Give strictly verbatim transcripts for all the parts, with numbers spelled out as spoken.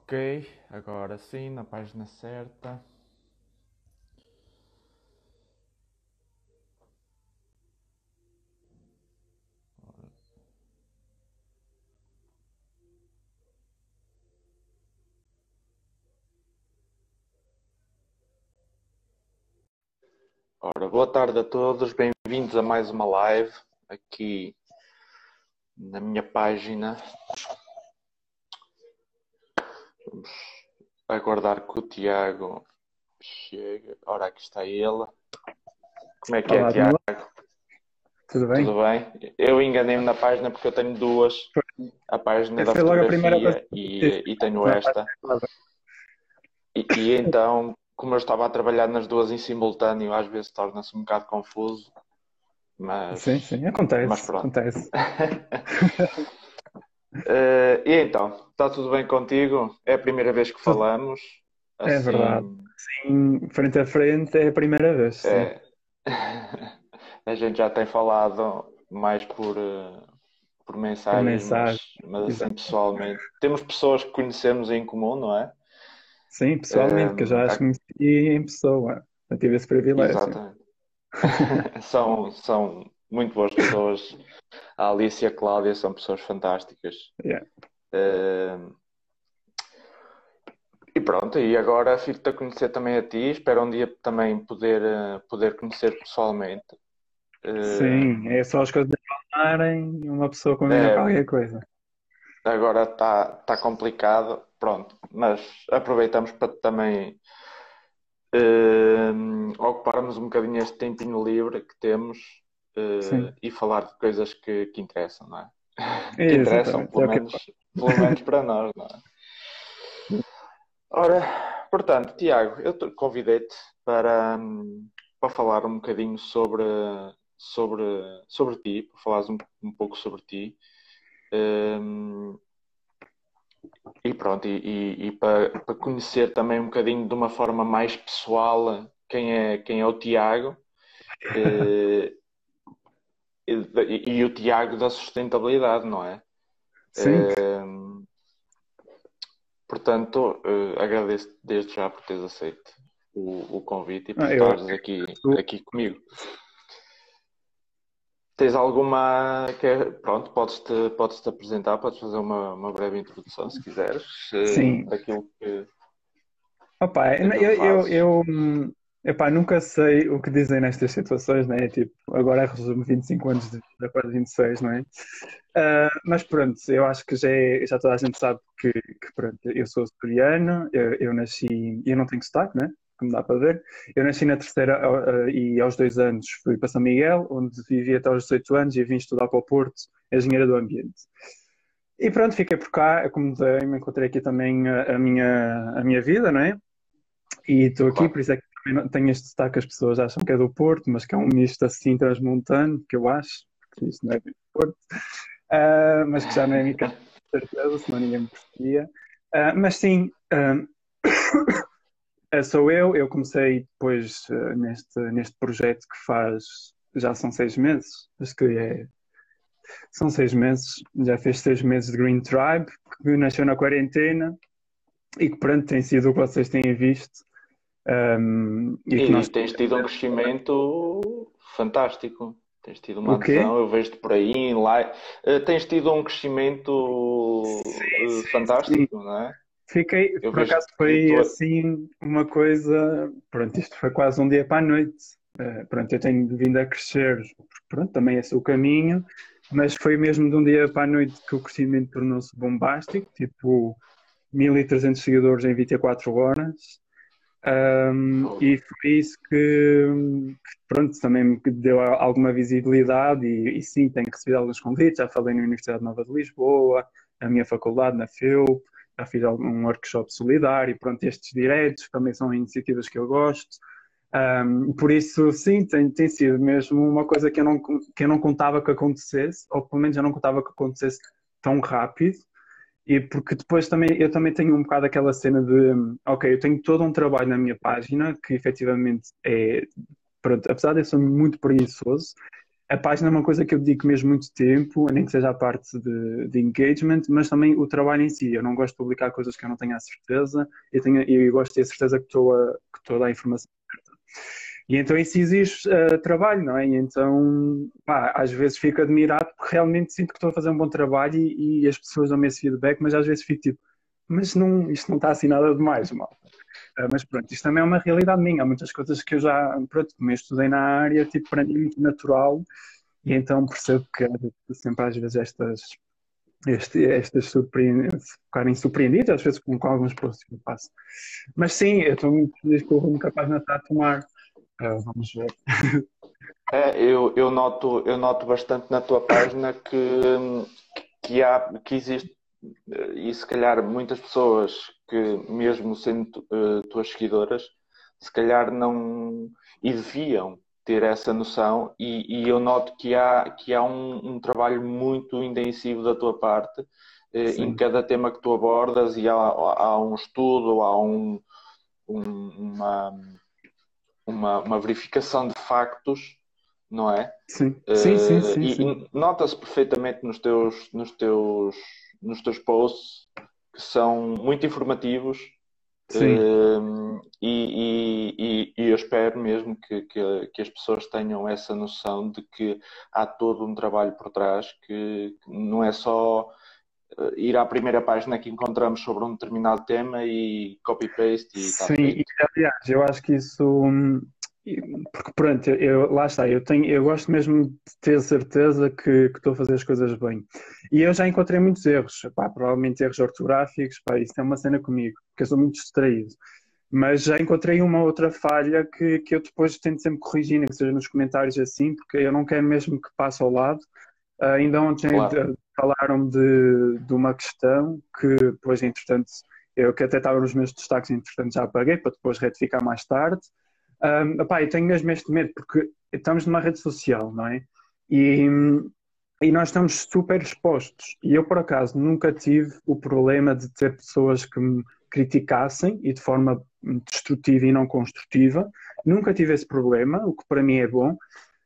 Ok, agora sim, na página certa. Ora, boa tarde a todos, bem-vindos a mais uma live aqui na minha página. Vamos aguardar que o Tiago chegue. Ora, aqui está ele. Como é que é, Olá, Tiago? Danilo. Tudo bem? Tudo bem? Eu enganei-me na página porque eu tenho duas, a página Foi da foi logo a primeira coisa fotografia que eu e, disse e tenho na página esta. errada. E, e então, como eu estava a trabalhar nas duas em simultâneo, às vezes torna-se um bocado confuso, Sim, mas, sim, mas acontece, pronto. acontece. Eh, e então, está tudo bem contigo? É a primeira vez que Tudo falamos, é verdade. assim, Sim, frente a frente é a primeira vez, sim. é, a gente já tem falado mais por, eh, por Por mensagens, mensagem, mas, mas assim exato. pessoalmente. Temos pessoas que conhecemos em comum, não é? Sim, pessoalmente, que eu Ehm, já as a- conheci em pessoa. Eu tive esse privilégio. exatamente. São, são muito boas pessoas. A Alice e a Cláudia são pessoas fantásticas. Yeah. Ehm, E pronto, e agora fico-te a conhecer também a ti. Espero um dia também poder, eh, poder conhecer pessoalmente. Sim, Eh, é só as coisas falarem e uma pessoa combina é, qualquer coisa. agora está tá complicado, pronto, mas aproveitamos para também eh, ocuparmos um bocadinho este tempinho livre que temos eh, Sim, e falar de coisas que, que interessam, não é? Que interessam, exatamente, pelo é o que menos, pelo menos para nós, não é? Ora, portanto, Tiago, eu te- convidei-te para, hum, para falar um bocadinho sobre, sobre, sobre ti, para falares um, um pouco sobre ti. Hum, e pronto, e, e- e para, para conhecer também um bocadinho de uma forma mais pessoal quem é, quem é o Tiago, eh, e, e o Tiago da sustentabilidade, não é? Sim. Hum, portanto, eh, agradeço desde já por teres aceito o, o convite e por Ah, eu estares aqui, acho. aqui comigo. Tens alguma. Que é- Pronto, podes-te podes-te apresentar, podes fazer uma, uma breve introdução, se quiseres, eh, Sim. daquilo que, Opa, daquilo eu, que eu, fazes. eu, hum, epá, nunca sei o que dizem nestas situações, né? Tipo, agora resumo vinte e cinco anos de vida, quase vinte e seis, não é? Ah, mas pronto, eu acho que já, é- já toda a gente sabe que, que, pronto, eu sou açoriano, eu, eu nasci, eu não tenho sotaque, né? Como dá para ver. Eu nasci na terceira ah, ah, e aos dois anos fui para São Miguel, onde vivi até aos dezoito anos e vim estudar para o Porto, engenharia do ambiente. E pronto, fiquei por cá, acomodei-me, encontrei aqui também a, a minha, a minha vida, não é? E estou aqui, por Claro. isso é que também não- tenho este destaque, as pessoas acham que é do Porto, mas que é um misto assim transmontano, que eu acho, porque isto não é do Porto, ah, mas que já não é a minha casa, com certeza, senão ninguém me percebia. Ah, mas sim, ah, sou eu, eu comecei depois ah, neste, neste projeto que faz, já são seis meses, acho que é, são seis meses, já fez seis meses de Green Tribe, que nasceu na quarentena e que pronto, tem sido o que vocês têm visto. Um, e que E nós. tens tido um crescimento fantástico. Tens tido uma O quê? adesão, eu vejo-te por aí em live. Eh, Tens tido um crescimento Sim, eh, sim, sim. fantástico, não é? Fiquei, Eu por acaso vejo que foi tu. assim uma coisa. Pronto, isto foi quase um dia para a noite. Uh, pronto, eu tenho vindo a crescer, pronto, também esse é o caminho, mas foi mesmo de um dia para a noite que o crescimento tornou-se bombástico, tipo mil e trezentos seguidores em vinte e quatro horas. Um, e foi isso que, que, pronto, também me deu alguma visibilidade e, e sim, tenho recebido alguns convites, já falei na Universidade Nova de Lisboa, na minha faculdade, na F E U P, já fiz um workshop solidário, pronto, estes direitos também são iniciativas que eu gosto. Um, por isso, sim, tem, tem sido mesmo uma coisa que eu, não, que eu não contava que acontecesse, ou pelo menos eu não contava que acontecesse tão rápido. E porque depois também eu também tenho um bocado aquela cena de, ok, eu tenho todo um trabalho na minha página que efetivamente é, pronto, apesar de eu ser muito preguiçoso, a página é uma coisa que eu dedico mesmo muito tempo, nem que seja a parte de, de engagement, mas também o trabalho em si. Eu não gosto de publicar coisas que eu não tenho a certeza, eu, tenho, eu gosto de ter certeza que estou a, que estou a dar a informação certa. E então isso exige uh, trabalho, não é? E então, pá, às vezes fico admirado porque realmente sinto que estou a fazer um bom trabalho e, e as pessoas dão-me esse feedback, mas às vezes fico tipo, mas não, isto não está assim nada demais, mal. Uh, mas pronto, isto também é uma realidade minha. Há muitas coisas que eu já, pronto, como eu estudei na área, tipo, para mim é muito natural e então percebo que há sempre às vezes estas, este, estas surpre... ficarem surpreendidas, às vezes com, com alguns posts que eu faço. Mas sim, eu estou muito feliz com o rumo que a página está a tomar. Uh, vamos ver. É, eu, eu noto, eu noto bastante na tua página que, que, há, que existe, e se calhar muitas pessoas que, mesmo sendo uh, tuas seguidoras, se calhar não e deviam ter essa noção, e, e eu noto que há, que há um, um trabalho muito intensivo da tua parte uh, em Sim, cada tema que tu abordas, e há, há um estudo, há um, um, uma, uma, uma verificação de factos, não é? sim, sim, sim, Uh, sim, e, sim. e nota-se perfeitamente nos teus, nos teus, nos teus posts que são muito informativos, Sim. uh, e, e, e, eu espero mesmo que, que, que as pessoas tenham essa noção de que há todo um trabalho por trás, que, que não é só uh, ir à primeira página que encontramos sobre um determinado tema e copy-paste e está Sim, e feito. aliás, eu acho que isso, hum, porque pronto, eu, eu- lá está, eu tenho, eu gosto mesmo de ter certeza que, que estou a fazer as coisas bem. E eu já encontrei muitos erros, pá, provavelmente erros ortográficos, pá, isso é uma cena comigo, porque eu sou muito distraído. Mas já encontrei uma outra falha que, que eu depois tento sempre corrigir, nem que seja nos comentários assim, porque eu não quero mesmo que passe ao lado. Ah, ainda ontem Claro. eh, falaram de, de uma questão que depois, entretanto, eu que até estava nos meus destaques, entretanto já apaguei para depois retificar mais tarde. Um, epá, eu tenho mesmo este medo porque estamos numa rede social, não é? E, e nós estamos super expostos. E eu, por acaso, nunca tive o problema de ter pessoas que me criticassem e de forma destrutiva e não construtiva. Nunca tive esse problema, o que para mim é bom.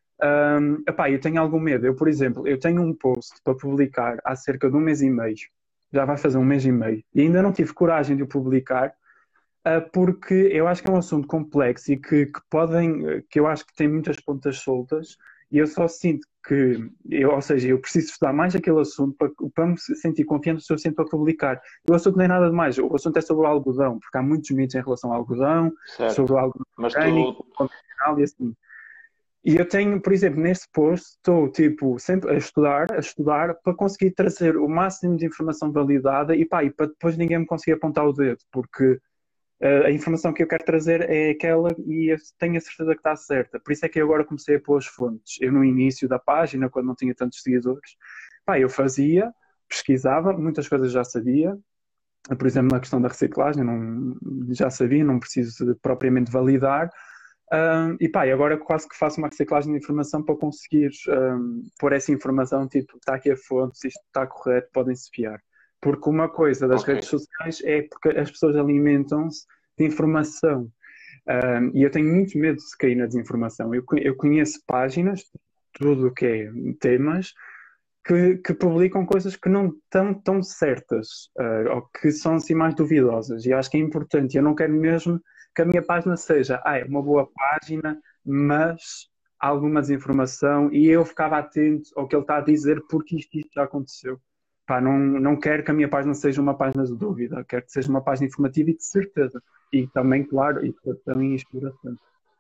Um, epá, eu tenho algum medo. Eu, por exemplo, eu tenho um post para publicar há cerca de um mês e meio. Já vai fazer um mês e meio. E ainda não tive coragem de o publicar, uh, porque eu acho que é um assunto complexo e que, que podem, que eu acho que tem muitas pontas soltas. E eu só sinto que, eu, ou seja, eu preciso estudar mais aquele assunto para, para me sentir confiante o suficiente para publicar. E o assunto não é nada de mais. O assunto é sobre o algodão, porque há muitos mitos em relação ao algodão, sobre Certo. o algodão Mas orgânico, tu, convencional e assim. E eu tenho, por exemplo, neste post, estou tipo, sempre a estudar, a estudar, para conseguir trazer o máximo de informação validada e, pá, e para depois ninguém me conseguir apontar o dedo, porque uh, a informação que eu quero trazer é aquela e eu tenho a certeza que está certa. Por isso é que eu agora comecei a pôr as fontes. Eu, no início da página, quando não tinha tantos seguidores, pá, eu fazia, pesquisava, muitas coisas já sabia. Por exemplo, na questão da reciclagem, não, já sabia, não preciso de, propriamente validar. Um, e pá, e agora quase que faço uma reciclagem de informação para conseguir um, pôr essa informação, tipo, está aqui a fonte, se isto está correto, podem-se fiar. Porque uma coisa das ok. redes sociais é porque as pessoas alimentam-se de informação. Um, e eu tenho muito medo de cair na desinformação. Eu, eu conheço páginas, tudo o que é temas, que, que publicam coisas que não estão tão certas, uh, ou que são assim mais duvidosas. E acho que é importante. Eu não quero mesmo que a minha página seja, ah, é uma boa página, mas há alguma desinformação e eu ficava atento ao que ele está a dizer porque isto, isto já aconteceu. Pá, não, não quero que a minha página seja uma página de dúvida, quero que seja uma página informativa e de certeza. E também, claro, e também inspiração.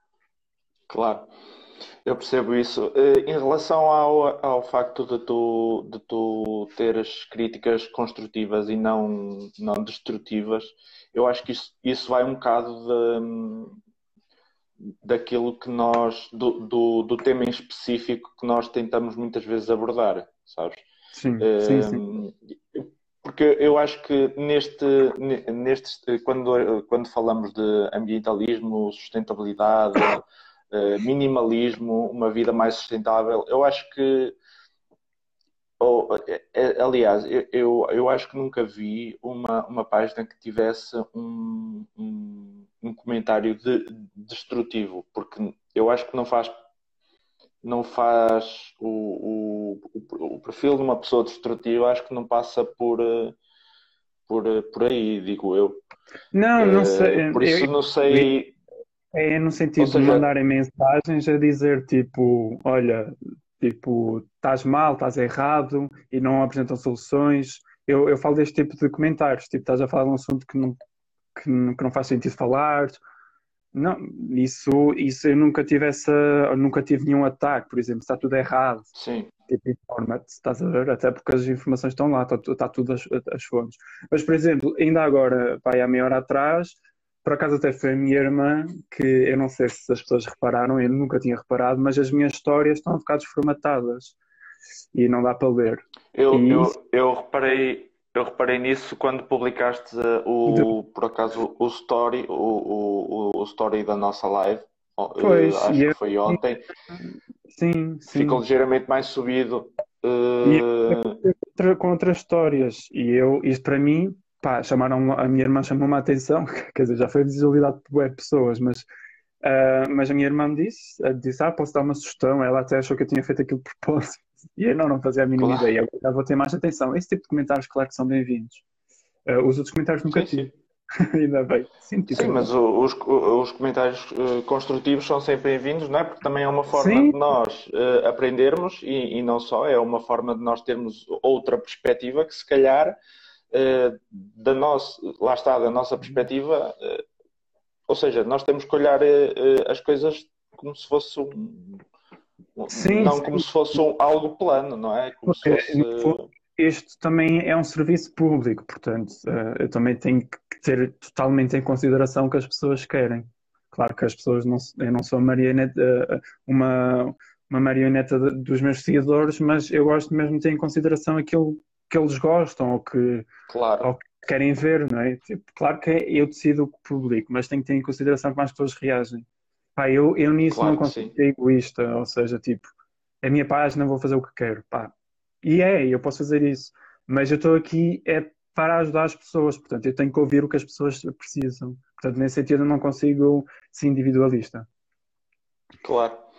Claro, eu percebo isso. Eh, Em relação ao, ao facto de tu, de tu teres críticas construtivas e não, não destrutivas, eu acho que isso, isso vai um bocado de, daquilo que nós, do, do, do tema em específico que nós tentamos muitas vezes abordar, sabes? Sim, sim, sim. Um, porque eu acho que neste, neste quando, quando falamos de ambientalismo, sustentabilidade, uh, minimalismo, uma vida mais sustentável, eu acho que, ou, é, aliás, eu, eu, eu acho que nunca vi uma, uma página que tivesse um, um, um comentário de, destrutivo, porque eu acho que não faz não faz o, o, o, o perfil de uma pessoa destrutiva, acho que não passa por, eh, por, eh, por aí, digo eu. Não, não sei. Eh, por Eu, isso não sei, é no ou sentido de seja, mandarem mensagens a dizer tipo, olha, tipo, estás mal, estás errado e não apresentam soluções. Eu, eu falo deste tipo de comentários, tipo, estás a falar de um assunto que não, que não, que não faz sentido falar. Não, isso, isso eu nunca tive essa, eu nunca tive nenhum ataque, por exemplo, está tudo errado. sim, Tipo, informa-te, estás a ver? Até porque as informações estão lá, está, está tudo as, as fontes. Mas, por exemplo, ainda agora, pá, há meia hora atrás, por acaso até foi a minha irmã, que eu não sei se as pessoas repararam, eu nunca tinha reparado, mas as minhas histórias estão um bocado desformatadas e não dá para ler. eu, E isso, eu, eu reparei, eu reparei nisso quando publicaste eh, de- o, por acaso, o story, o, o, o o story da nossa live, eh, pois, e acho eu, que foi ontem, sim, ficou sim. ligeiramente mais subido. E eh, eu outra- com outras histórias. E eu, isto para mim, pá, chamaram, a minha irmã chamou-me a atenção, quer dizer, já foi visualidade por web pessoas, mas Ah, mas a minha irmã me disse, ah, disse, ah, posso dar uma sugestão. Ela até achou que eu tinha feito aquilo de propósito. E eu não, não fazia a mínima claro. ideia. Eu já vou ter mais atenção. Esse tipo de comentários, claro que são bem-vindos. Ah, os outros comentários nunca Sim, sim. tive. Ainda bem. Sim, tipo, Sim, mas o- os, o- os comentários eh, construtivos são sempre bem-vindos, não é? Porque também é uma forma sim, de nós eh, aprendermos e, e não só, é uma forma de nós termos outra perspectiva que se calhar eh, da nossa, lá está, da nossa perspectiva, eh, ou seja, nós temos que olhar eh, eh, as coisas como se fosse um, um- sim, não como sim. se fosse um- algo plano, não é? Como se Porque, fosse, no fundo, isto também é um serviço público, portanto, ah, eu também tenho que ter totalmente em consideração o que as pessoas querem. Claro que as pessoas não, eu não sou marioneta, ah, uma, uma marioneta de- dos meus seguidores, mas eu gosto mesmo de ter em consideração aquilo que eles gostam ou que, ou claro, que querem ver, não é? Tipo, claro que eu decido o que publico, mas tenho que ter em consideração como as pessoas reagem. Pá, eu, eu nisso não claro que consigo sim, ser egoísta, ou seja, tipo, a minha página vou fazer o que quero, pá. E é, eu posso fazer isso, mas eu estou aqui é para ajudar as pessoas, portanto, eu tenho que ouvir o que as pessoas precisam. Portanto, nesse sentido, eu não consigo ser individualista. claro.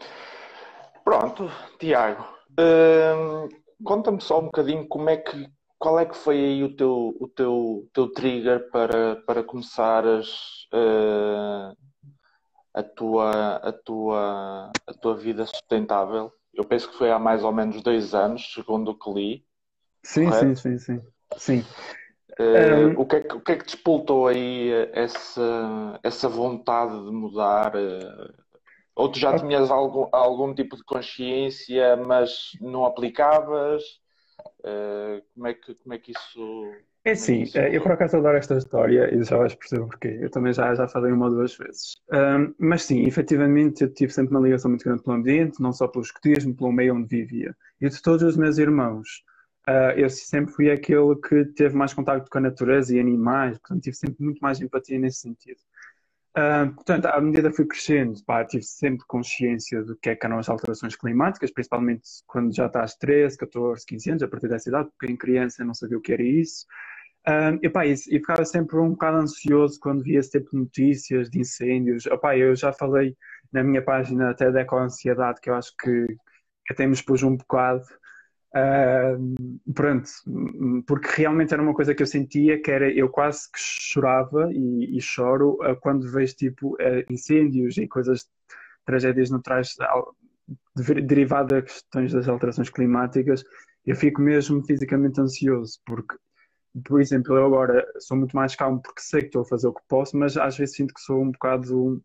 Pronto, Tiago, hum, conta-me só um bocadinho como é que, qual é que foi aí o teu, o teu, teu trigger para, para começares eh, a tua, a tua, a tua vida sustentável? Eu penso que foi há mais ou menos dois anos, segundo o que li, Sim, sim, correto? sim, sim. Sim. Eh, Ahm, o que é que, o que é que despoltou aí eh, essa, essa vontade de mudar? eh, Ou tu já ok. tinhas algum, algum tipo de consciência, mas não aplicavas? Uh, como é que, como é que isso, É como é que assim, isso eh, eu por ocorreu? acaso adoro esta história e já vais perceber porquê. Eu também já, já falei uma ou duas vezes. Ahm, mas sim, efetivamente eu tive sempre uma ligação muito grande pelo ambiente, não só pelo escotismo, pelo meio onde vivia. E de todos os meus irmãos, ah, eu sempre fui aquele que teve mais contacto com a natureza e animais, portanto tive sempre muito mais empatia nesse sentido. Ah, portanto, à medida que fui crescendo, pá, tive sempre consciência do que é que eram as alterações climáticas, principalmente quando já estás treze, catorze, quinze anos, a partir dessa idade, porque em criança eu não sabia o que era isso. Um, epá, e, e ficava sempre um bocado ansioso quando via esse tipo de notícias de incêndios. Epá, eu já falei na minha página até da eco-ansiedade, que eu acho que, que até me expus um bocado. Um, pronto, porque realmente era uma coisa que eu sentia, que era, eu quase que chorava e, e choro uh, quando vejo tipo uh, incêndios e coisas, tragédias naturais al- de- derivadas das questões das alterações climáticas. Eu fico mesmo fisicamente ansioso, porque por exemplo, eu agora sou muito mais calmo porque sei que estou a fazer o que posso, mas às vezes sinto que sou um bocado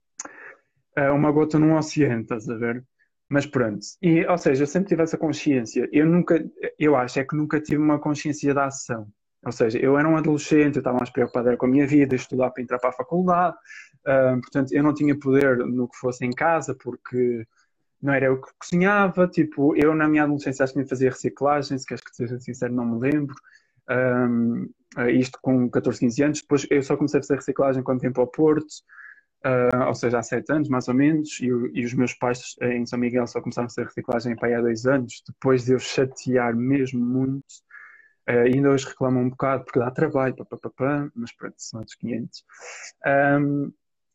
uh, uma gota num oceano, estás a ver? Mas pronto. E, ou seja, eu sempre tive essa consciência. Eu nunca, eu acho é que nunca tive uma consciência da ação. Ou seja, eu era um adolescente, eu estava mais preocupado era com a minha vida, estudar para entrar para a faculdade. Uh, portanto, eu não tinha poder no que fosse em casa, porque não era eu que cozinhava. Tipo, eu na minha adolescência acho que me fazia reciclagem, se queres que seja sincero, não me lembro. Um, isto com catorze, quinze anos. Depois eu só comecei a fazer reciclagem quando vim para o Porto, uh, ou seja, há sete anos mais ou menos. E, e os meus pais em São Miguel só começaram a fazer reciclagem para aí há dois anos, depois de eu chatear mesmo muito. Uh, ainda hoje reclamam um bocado porque dá trabalho, pá, pá, pá, pá, mas pronto, são outros quinhentos. Um,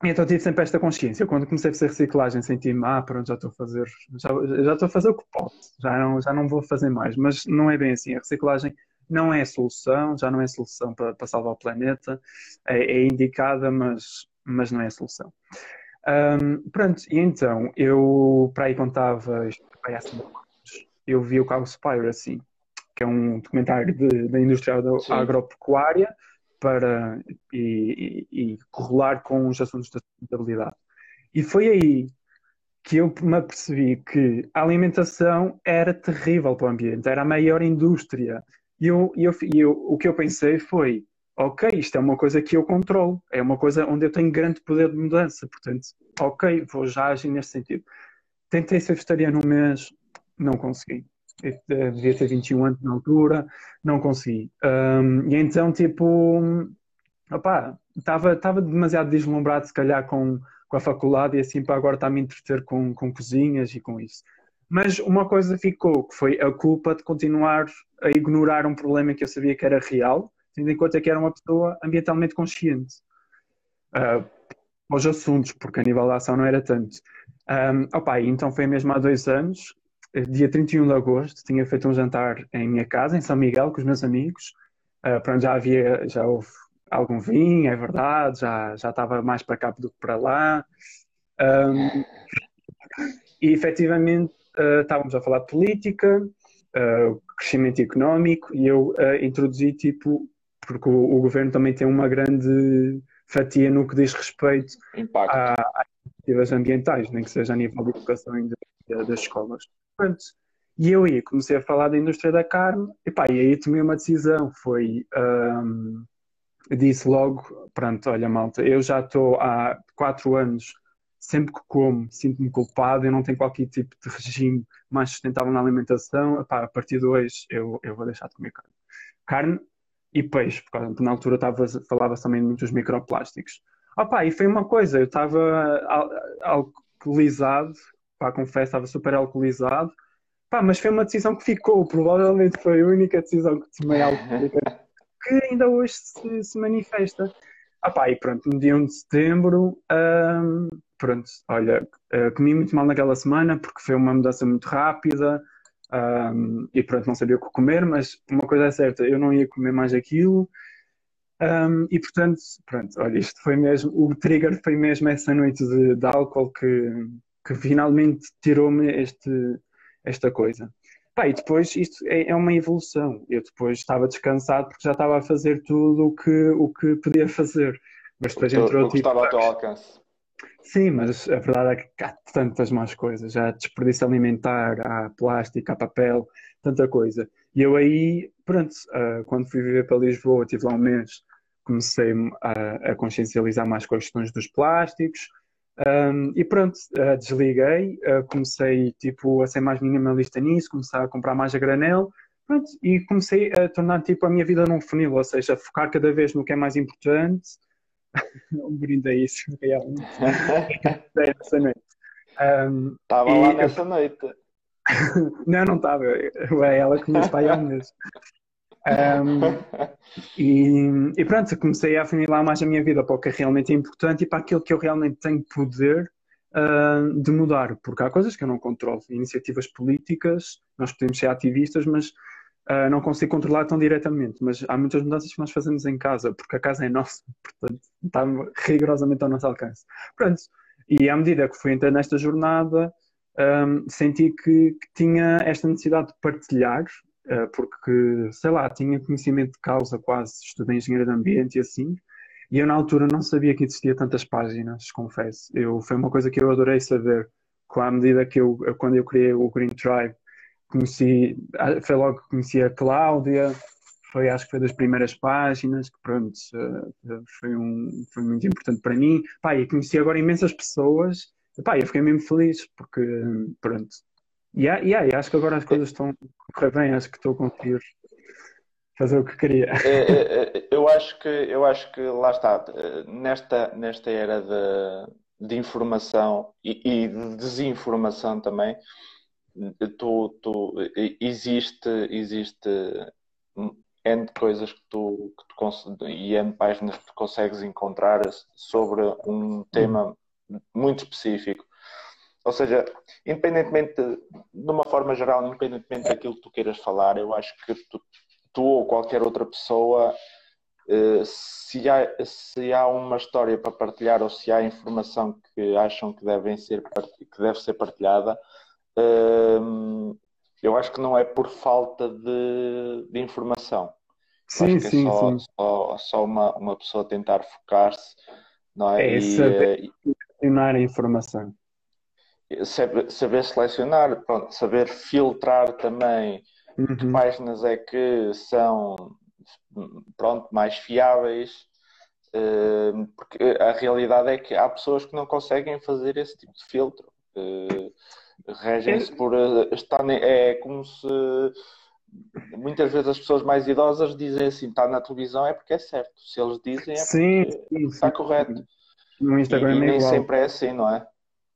Então tive sempre esta consciência. Quando comecei a fazer reciclagem, senti-me, ah, pronto, já estou a fazer, já, já estou a fazer o que posso, já não, já não vou fazer mais. Mas não é bem assim. A reciclagem não é a solução, já não é a solução para, para salvar o planeta. É, é indicada, mas, mas não é a solução. Ahm, pronto, e então, eu, para aí contava, isto foi há cinco anos, eu vi o Cowspiracy, que é um documentário de- da indústria agro- Sim, agropecuária para, e, e, e correlar com os assuntos da sustentabilidade. E foi aí que eu me apercebi que a alimentação era terrível para o ambiente, era a maior indústria. E eu, e eu, e eu, o que eu pensei foi, ok, isto é uma coisa que eu controlo, é uma coisa onde eu tenho grande poder de mudança, portanto, ok, vou já agir neste sentido. Tentei ser vegetariano um mês, não consegui. Eu, eh, devia ter vinte e um anos na altura, não consegui. Um, e então, tipo, opá, estava estava demasiado deslumbrado, se calhar, com, com a faculdade e assim para agora estar-me a entreter com, com cozinhas e com isso. Mas uma coisa ficou, que foi a culpa de continuar a ignorar um problema que eu sabia que era real, tendo em conta que era uma pessoa ambientalmente consciente. Uh, aos assuntos, porque a nível da ação não era tanto. Um, opa, então foi mesmo há dois anos, dia trinta e um de agosto, tinha feito um jantar em minha casa, em São Miguel, com os meus amigos. Uh, pronto, já havia, já houve algum vinho, é verdade, já, já estava mais para cá do que para lá. Um, e efetivamente uh, estávamos a falar de política, uh, crescimento económico, e eu uh, introduzi tipo, porque o, o governo também tem uma grande fatia no que diz respeito impacto. a, às iniciativas ambientais, nem que seja a nível de educação e de- das escolas. Pronto. E eu aí comecei a falar da indústria da carne, e, pá, e aí tomei uma decisão, foi, um, disse logo, pronto, olha malta, eu já estou há quatro anos, sempre que como, sinto-me culpado, eu não tenho qualquer tipo de regime mais sustentável na alimentação, epá, a partir de hoje eu, eu vou deixar de comer carne. Carne e peixe, porque na altura estava, falava também muito dos microplásticos. Opa, e foi uma coisa, eu estava al- alcoolizado, pá, confesso, estava super alcoolizado, pá, mas foi uma decisão que ficou, provavelmente foi a única decisão que tomei alcoólica que ainda hoje se, se manifesta. Ah pá, e pronto, no dia um de setembro, hum, pronto, olha, eh, comi muito mal naquela semana porque foi uma mudança muito rápida, hum, e pronto, não sabia o que comer, mas uma coisa é certa, eu não ia comer mais aquilo, hum, e portanto, pronto, olha, isto foi mesmo, o trigger foi mesmo essa noite de, de álcool que, que finalmente tirou-me este, esta coisa. Pá, e depois isto é, é uma evolução. Eu depois estava descansado porque já estava a fazer tudo o que, o que podia fazer. Mas O que, depois to- entrou o que tipo, estava ao teu sabes? alcance. Sim, mas a verdade é que há tantas mais coisas. Já há desperdício alimentar, há plástico, há papel, tanta coisa. E eu aí, pronto, ah, quando fui viver para Lisboa, tive lá um mês, comecei a, a consciencializar mais com as questões dos plásticos. Um, e pronto, uh, desliguei, uh, comecei tipo, a ser mais minimalista nisso, comecei a comprar mais a granel, pronto, e comecei a tornar tipo, a minha vida num funil, ou seja, focar cada vez no que é mais importante. Um brinde a isso, realmente. É essa noite. Um, Estava lá e eu- nessa noite. não, não estava, é ela que me disse para aí há um mês. Um, e, e pronto, comecei a afunilar mais a minha vida para o que é realmente importante e para aquilo que eu realmente tenho poder uh, de mudar, porque há coisas que eu não controlo. Iniciativas políticas, nós podemos ser ativistas, mas uh, não consigo controlar tão diretamente. Mas há muitas mudanças que nós fazemos em casa, porque a casa é nossa, portanto, está rigorosamente ao nosso alcance. Pronto, e à medida que fui entrando nesta jornada, um, senti que, que tinha esta necessidade de partilhar, uh, porque, sei lá, tinha conhecimento de causa quase, estudei engenharia de ambiente e assim, e eu na altura não sabia que existia tantas páginas, confesso. Eu, foi uma coisa que eu adorei saber, com a medida que eu, quando eu criei o Green Tribe, conheci, foi logo que conheci a Cláudia, foi, acho que foi das primeiras páginas, que pronto, uh, foi, um, foi muito importante para mim. Pá, e conheci agora imensas pessoas, e, pá, eu fiquei mesmo feliz, porque pronto. E, yeah, yeah, e acho que agora as coisas estão a correr bem, acho que estou a conseguir fazer o que queria. É, é, é, Eu acho que, eu acho que lá está, eh, nesta, nesta era de, de informação e, e de desinformação também, tu, tu, existe, existe N de coisas que tu, que tu cons- e N páginas que tu consegues encontrar sobre um tema muito específico. Ou seja, independentemente, de uma forma geral, independentemente daquilo que tu queiras falar, eu acho que tu, tu ou qualquer outra pessoa, eh, se há, se há uma história para partilhar ou se há informação que acham que, devem ser, part- que deve ser partilhada, eh, eu acho que não é por falta de, de informação. Eu acho Sim, que é sim, só, sim. só, só uma, uma pessoa tentar focar-se, não é? É E, saber eh, selecionar a informação. saber, saber selecionar, pronto, saber filtrar também que Uhum. páginas é que são, pronto, mais fiáveis, eh, porque a realidade é que há pessoas que não conseguem fazer esse tipo de filtro. Eh, É- Regem-se por eh, estar, é como se muitas vezes as pessoas mais idosas dizem assim, está na televisão é porque é certo, se eles dizem é sim, porque, é sim, porque está sim. correto. No E, e Instagram é nem igual. sempre é assim, não é?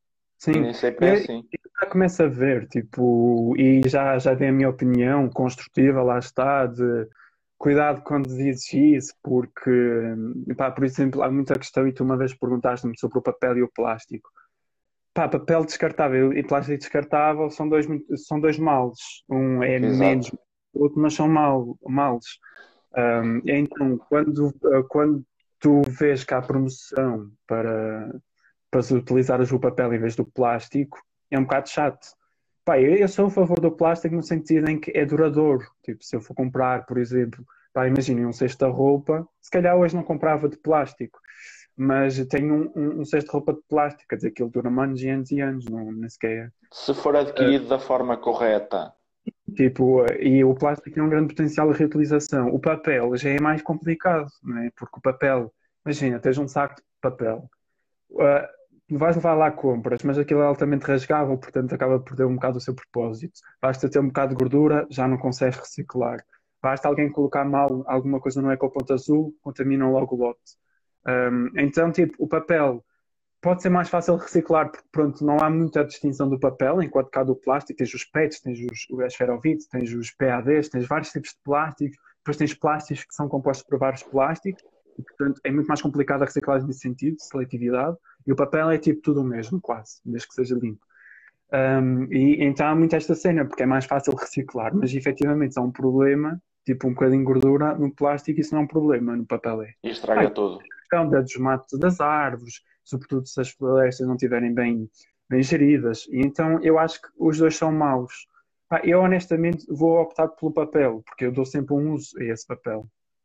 E Sim, nem sempre e é eu assim. eu já começo a ver, tipo, e já, já dei a minha opinião construtiva, lá está, de cuidado quando dizes isso, porque, pá, por exemplo, há muita questão, e tu uma vez perguntaste-me sobre o papel e o plástico. Pá, papel descartável e plástico descartável são dois, muito- são dois males. Um é menos Exato. que o outro, mas são mal, males. Um, então, quando, uh, quando tu vês que há promoção para, para se utilizares o papel em vez do plástico, é um bocado chato. Pá, eu, eu sou a favor do plástico no sentido em que é duradouro. Tipo, se eu for comprar, por exemplo, pá, imaginem um cesto de roupa, se calhar hoje não comprava de plástico, mas tenho um, um, um cesto de roupa de plástico, quer dizer, aquilo dura anos e anos e anos, não, nem sequer. Se for adquirido da forma correta. Tipo, e o plástico tem um grande potencial de reutilização. O papel já é mais complicado, não é? Porque o papel, imagina, tens um saco de papel, uh, vais levar lá compras, mas aquilo é altamente rasgável, portanto acaba por perder um bocado o seu propósito. Basta ter um bocado de gordura, já não consegues reciclar. Basta alguém colocar mal alguma coisa no ecoponto azul, contaminam logo o lote. Um, então, tipo, o papel pode ser mais fácil reciclar, porque pronto, não há muita distinção do papel, enquanto cá do plástico tens os P E Ts, tens os, os esferovites, tens os P A Ds, tens vários tipos de plásticos, depois tens plásticos que são compostos por vários plásticos, e portanto é muito mais complicado a reciclagem nesse sentido, seletividade, e o papel é tipo tudo o mesmo, quase, desde que seja limpo. Um, e então há muito esta cena, porque é mais fácil reciclar, mas efetivamente se há um problema, tipo um bocadinho de gordura no plástico, isso não é um problema, no papel é. E Ah, estraga tudo. questão da desmate das árvores, sobretudo se as florestas não estiverem bem, bem geridas. E então eu acho que os dois são maus. Pá, eu honestamente vou optar pelo papel, porque eu dou sempre um uso a esse papel.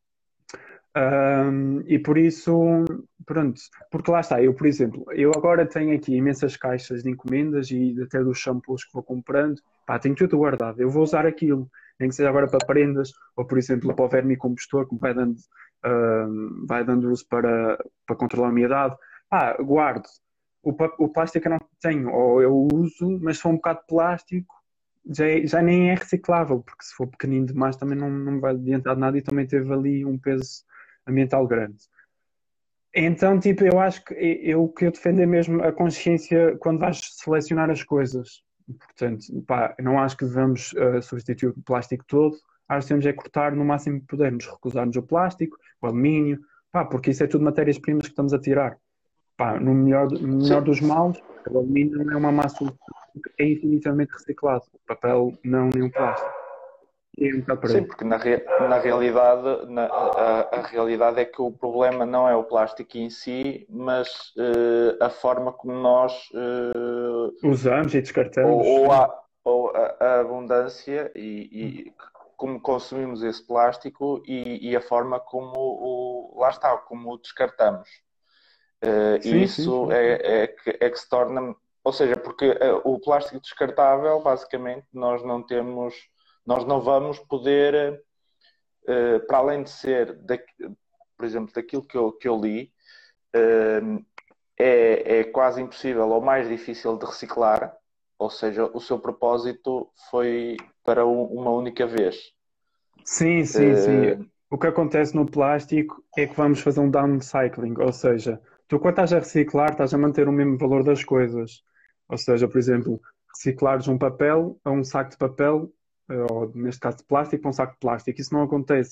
Ahm, e por isso, pronto, porque lá está, eu, por exemplo, eu agora tenho aqui imensas caixas de encomendas e até dos shampoos que vou comprando, pá, tenho tudo guardado, eu vou usar aquilo, nem que seja agora para prendas, ou por exemplo para o vermicompostor que me vai dando, ahm, vai dando uso para, para controlar a umidade, pá, guardo. O, pa- o plástico eu não tenho, ou eu uso, mas se for um bocado de plástico, já, é- já nem é reciclável, porque se for pequenino demais também não, não me vai adiantar nada e também teve ali um peso ambiental grande. Então, tipo, eu acho que eu, o que eu defendo é mesmo a consciência quando vais selecionar as coisas. Portanto, pá, não acho que devemos uh, substituir o plástico todo, acho que temos é cortar no máximo que pudermos, recusarmos o plástico, o alumínio, pá, porque isso é tudo matérias-primas que estamos a tirar. Pá, no melhor, no melhor Sim, dos maus, o alumínio não é uma má solução, porque é infinitivamente reciclado. O papel não, nem o plástico. E é um bocado por sim, aí. porque na, rea- na realidade na- a, a realidade é que o problema não é o plástico em si, mas eh, a forma como nós eh, Usamos e ou, descartamos, ou, sim. a, ou a, a abundância e, e como consumimos esse plástico e, e a forma como o, lá está, como o descartamos. Eh, e Sim, sim, isso sim, sim. é, é, que, é que se torna, ou seja, porque eh, o plástico descartável, basicamente, nós não temos, nós não vamos poder, eh, para além de ser, da, por exemplo, daquilo que eu, que eu li, eh, é, é quase impossível ou mais difícil de reciclar, ou seja, o seu propósito foi para um- uma única vez. Sim, sim, sim. Eh, O que acontece no plástico é que vamos fazer um downcycling, ou seja, tu quando estás a reciclar, estás a manter o mesmo valor das coisas. Ou seja, por exemplo, reciclares um papel a um saco de papel, eh, ou neste caso de plástico, para um saco de plástico. Isso não acontece.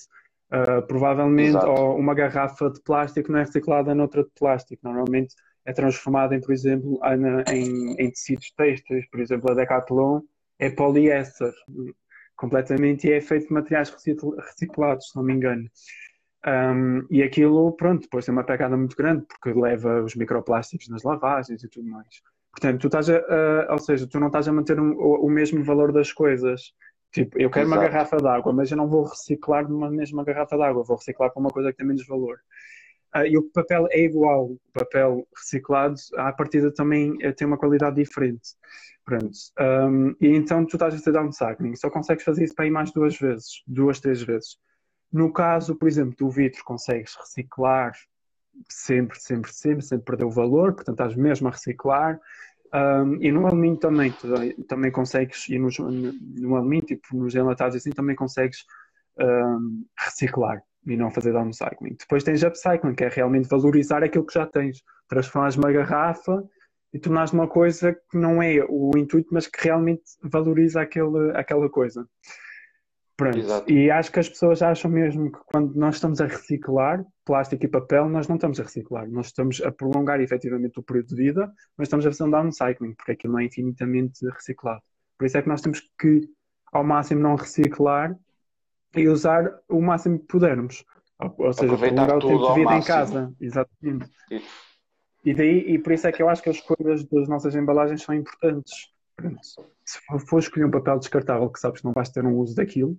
Uh, provavelmente, Exato. ou uma garrafa de plástico não é reciclada noutra de plástico. Normalmente é transformada em, por exemplo, ana- em, em tecidos têxteis. Por exemplo, a Decathlon é poliéster completamente e é feito de materiais recicl- reciclados, se não me engano. Um, e aquilo, pronto, depois tem uma pegada muito grande porque leva os microplásticos nas lavagens e tudo mais. Portanto, tu estás a, a- ou seja, tu não estás a manter um- o, o mesmo valor das coisas. Tipo, eu quero uma Exato. garrafa de água, mas eu não vou reciclar numa mesma garrafa de água, vou reciclar para uma coisa que tem menos valor. Ah, e o papel é igual, o papel reciclado, à partida também eh, tem uma qualidade diferente. Pronto. Um, e então tu estás a fazer downcycling, só consegues fazer isso para ir mais duas vezes, duas, três vezes. No caso, por exemplo, do vidro, consegues reciclar sempre, sempre, sempre, sempre perdeu o valor, portanto estás mesmo a reciclar. Um, e no alumínio também, tu, também consegues, e no, no alumínio, tipo nos enlatados assim, também consegues um, reciclar e não fazer downcycling. Depois tens upcycling, que é realmente valorizar aquilo que já tens, transformares uma garrafa e tornares uma coisa que não é o intuito, mas que realmente valoriza aquele, aquela coisa. Pronto, Exato. e acho que as pessoas acham mesmo que quando nós estamos a reciclar plástico e papel, nós não estamos a reciclar, nós estamos a prolongar efetivamente o período de vida, mas estamos a fazer um downcycling, porque aquilo não é infinitamente reciclado. Por isso é que nós temos que, ao máximo, não reciclar e usar o máximo que pudermos. Ou, ou seja, Aproveitar prolongar o tempo tudo de ao vida em máximo. casa. Exatamente. E- E daí, e por isso é que eu acho que as escolhas das nossas embalagens são importantes. Pronto. Se for, for escolher um papel descartável que sabes que não vais ter um uso daquilo,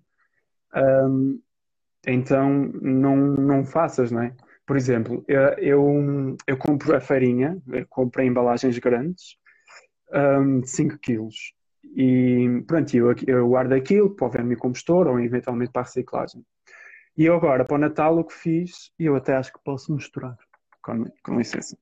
hum, então não, não faças, não é? Por exemplo, eu, eu, eu compro a farinha, eu compro em embalagens grandes, hum, de cinco quilos. E pronto, eu, eu guardo aquilo para o vermicompostor ou eventualmente para a reciclagem. E eu agora, para o Natal, o que fiz, e eu até acho que posso misturar, com, com licença.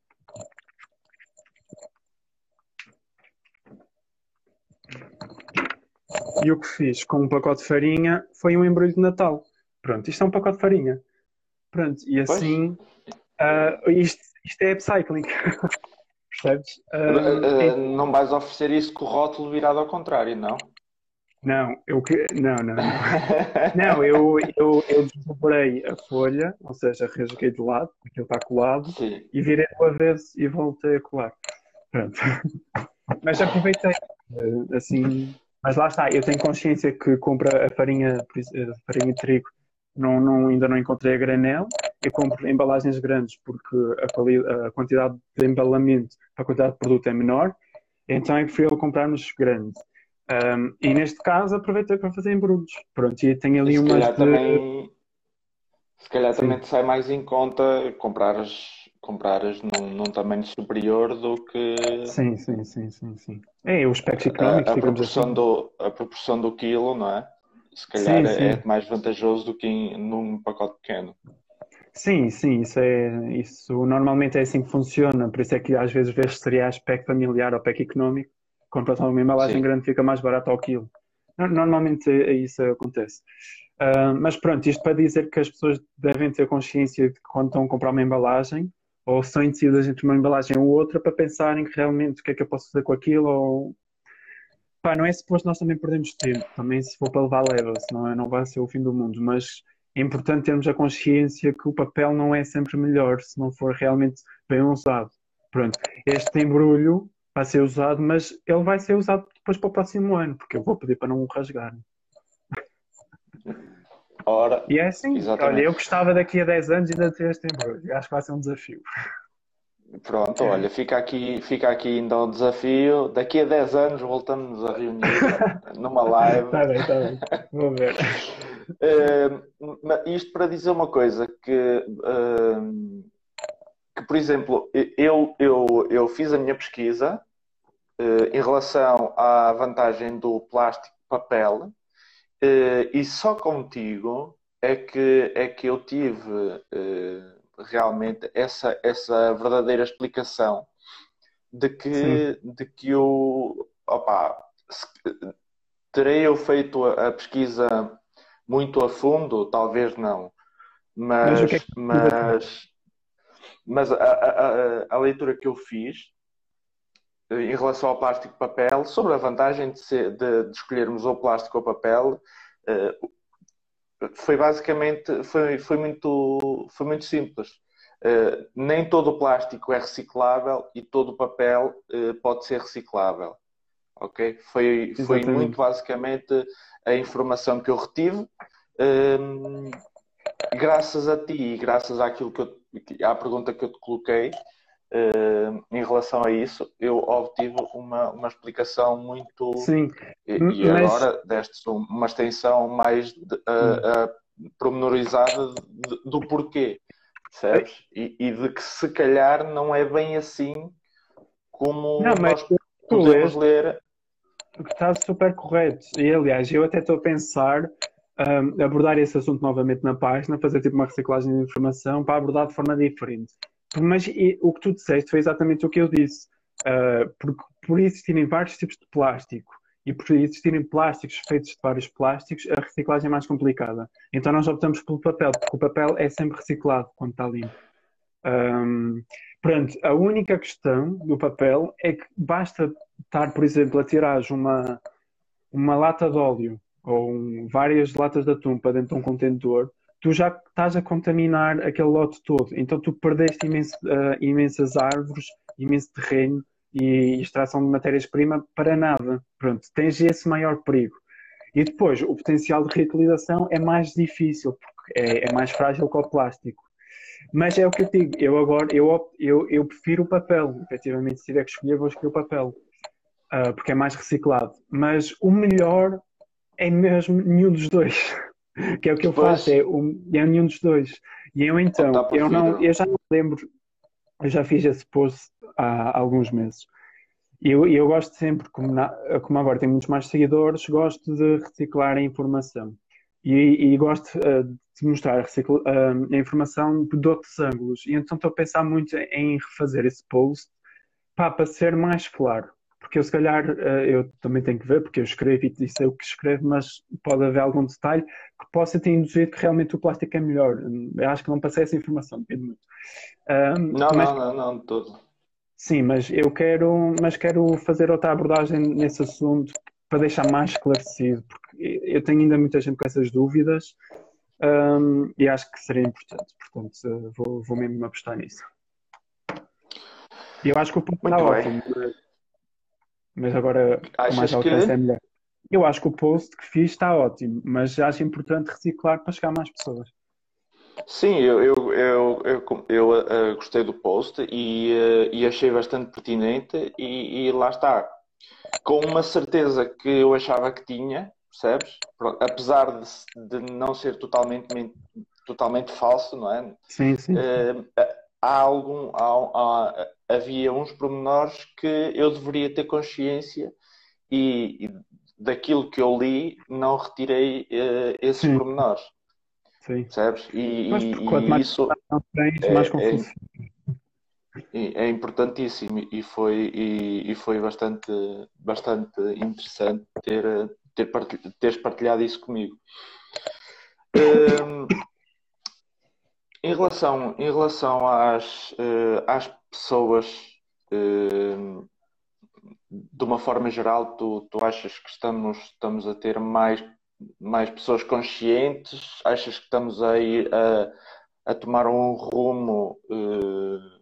E o que fiz com um pacote de farinha foi um embrulho de Natal. Pronto, isto é um pacote de farinha. Pronto, e Pois, assim, uh, isto, isto é upcycling, percebes? eh, Um, eh, não vais oferecer isso com o rótulo virado ao contrário, não? não, eu que. Não, não, não. Não, eu, eu, eu desdobrei a folha, ou seja, rasguei de lado, aquilo está colado, Sim. e virei do avesso e voltei a colar. Pronto. Mas aproveitei, eh, assim. Mas lá está, eu tenho consciência que compra a farinha, por isso- a farinha de trigo, não, não, ainda não encontrei a granel. Eu compro embalagens grandes porque a, quali- a quantidade de embalamento, a quantidade de produto é menor, então é preferível comprarmos grande. Um, e neste caso aproveitei para fazer embrulhos. Pronto, e tenho E ali se umas calhar de. também, se calhar também Sim, te sai mais em conta comprares, comprares num, num tamanho superior do que sim, sim, sim, sim, sim. É, os packs a, económicos, a digamos proporção assim. do, a proporção do quilo, não é? Se calhar Sim, é sim. é mais vantajoso do que em, num pacote pequeno. Sim, sim, isso é, isso normalmente é assim que funciona, por isso é que às vezes vês cereais pack familiar ou pack económico, compras uma embalagem Sim. grande fica mais barato ao quilo. No- Normalmente é, é isso que acontece. Ah, mas pronto, isto para dizer que as pessoas devem ter consciência de que quando estão a comprar uma embalagem, ou são indecidas entre uma embalagem ou outra, para pensarem que realmente o que é que eu posso fazer com aquilo, ou pá, não é suposto nós também perdemos tempo, também se for para levar leva-se, não é? Não vai ser o fim do mundo, mas é importante termos a consciência que o papel não é sempre melhor se não for realmente bem usado. Pronto, este embrulho vai ser usado, mas ele vai ser usado depois para o próximo ano, porque eu vou pedir para não o rasgar. Ora, E é assim, olha, exatamente. eu gostava daqui a dez anos ainda de ter este embrulho, acho que vai ser um desafio. Pronto, olha, fica aqui, fica aqui então o desafio. Daqui a dez anos voltamos a reunir numa live. Está bem, está bem, vou ver. Eh, ma- isto para dizer uma coisa, que, eh, que por exemplo, eu, eu, eu fiz a minha pesquisa eh, em relação à vantagem do plástico papel eh, e só contigo é que, é que eu tive eh, realmente essa, essa verdadeira explicação de Sim, que, de que eu, opa, se- terei eu feito a, a pesquisa muito a fundo? Talvez não, mas o que é que mas, fizeste? mas, mas a, a, a, a leitura que eu fiz eh, em relação ao plástico papel, sobre a vantagem de, ser- de- de escolhermos ou plástico ou papel, eh, foi basicamente, foi, foi muito, foi muito simples. Uh, nem todo o plástico é reciclável e todo o papel uh, pode ser reciclável. Ok? Foi, foi muito Exatamente. basicamente a informação que eu retive. Um, graças a ti e graças àquilo que eu, à pergunta que eu te coloquei, uh, em relação a isso, eu obtive uma, uma explicação muito. Sim, E, M- e mas agora deste uma extensão mais de, sim. uh, uh, pormenorizada de, do porquê, Eh, percebes? E, e de que se calhar não é bem assim Não, como mas nós tu podemos lês, ler. está super correto. E aliás, eu até estou a pensar um, abordar esse assunto novamente na página, fazer tipo uma reciclagem de informação para abordar de forma diferente. Mas e, o que tu disseste foi exatamente o que eu disse. Uh, porque por existirem vários tipos de plástico e por existirem plásticos feitos de vários plásticos, a reciclagem é mais complicada. Então nós optamos pelo papel, porque o papel é sempre reciclado quando está limpo. Um, pronto, a única questão do papel é que basta estar, por exemplo, a tirar uma, uma lata de óleo ou um- várias latas de atum para dentro de um contentor, tu já estás a contaminar aquele lote todo. Então tu perdeste imenso, ah, imensas árvores, imenso terreno e extração de matérias-primas para nada. Pronto, tens esse maior perigo. E depois, o potencial de reutilização é mais difícil, porque é, é mais frágil que o plástico. Mas é o que eu digo, eu agora eu, op- eu, eu prefiro o papel. Efetivamente, se tiver que escolher, vou escolher o papel, ah, porque é mais reciclado. Mas o melhor é mesmo nenhum dos dois. Que é o que eu faço, Depois, é, um, é nenhum dos dois. E eu optar então, por eu não, vidro. eu já não lembro, eu já fiz esse post há alguns meses. E eu, eu gosto sempre, como, na- como agora tenho muitos mais seguidores, gosto de reciclar a informação. E, e gosto eh, de mostrar a, recicla- eh, a informação de outros ângulos. E então estou a pensar muito em refazer esse post, pá, para ser mais claro. Porque eu, se calhar, eh, eu também tenho que ver, porque eu escrevo e sei o que escrevo, mas pode haver algum detalhe que possa ter induzido que realmente o plástico é melhor. Eu acho que não passei essa informação, depende muito. Ahm, Não, mas não, não, não, de todo. sim, mas eu quero, mas quero fazer outra abordagem nesse assunto para deixar mais esclarecido, porque eu tenho ainda muita gente com essas dúvidas, hum, e acho que seria importante. Portanto, eh, vou, vou mesmo apostar nisso. E eu acho que o post está Muito bem. ótimo, mas agora com mais Achas alcance é que? melhor. Eu acho que o post que fiz está ótimo, mas acho importante reciclar para chegar a mais pessoas. Sim, eu, eu, eu, eu, eu, eh, gostei do post e, eh, e achei bastante pertinente e, e lá está. Com uma certeza que eu achava que tinha, percebes? Pronto, apesar de, de não ser totalmente, men- totalmente falso, não é? Sim, sim, sim. Eh, há algum, há- há- havia uns pormenores que eu deveria ter consciência e, e daquilo que eu li não retirei eh, esses Sim, pormenores, sim. percebes? E, Mas porque quanto e- e mais isso informação tens, mais é, confuso. é, é importantíssimo e foi, e, e foi bastante, bastante interessante ter, ter partilhado, teres partilhado isso comigo. Hum, em relação, em relação às, eh, às pessoas, hum, de uma forma geral, tu, tu achas que estamos, estamos a ter mais, mais pessoas conscientes? Achas que estamos a ir a, a tomar um rumo eh,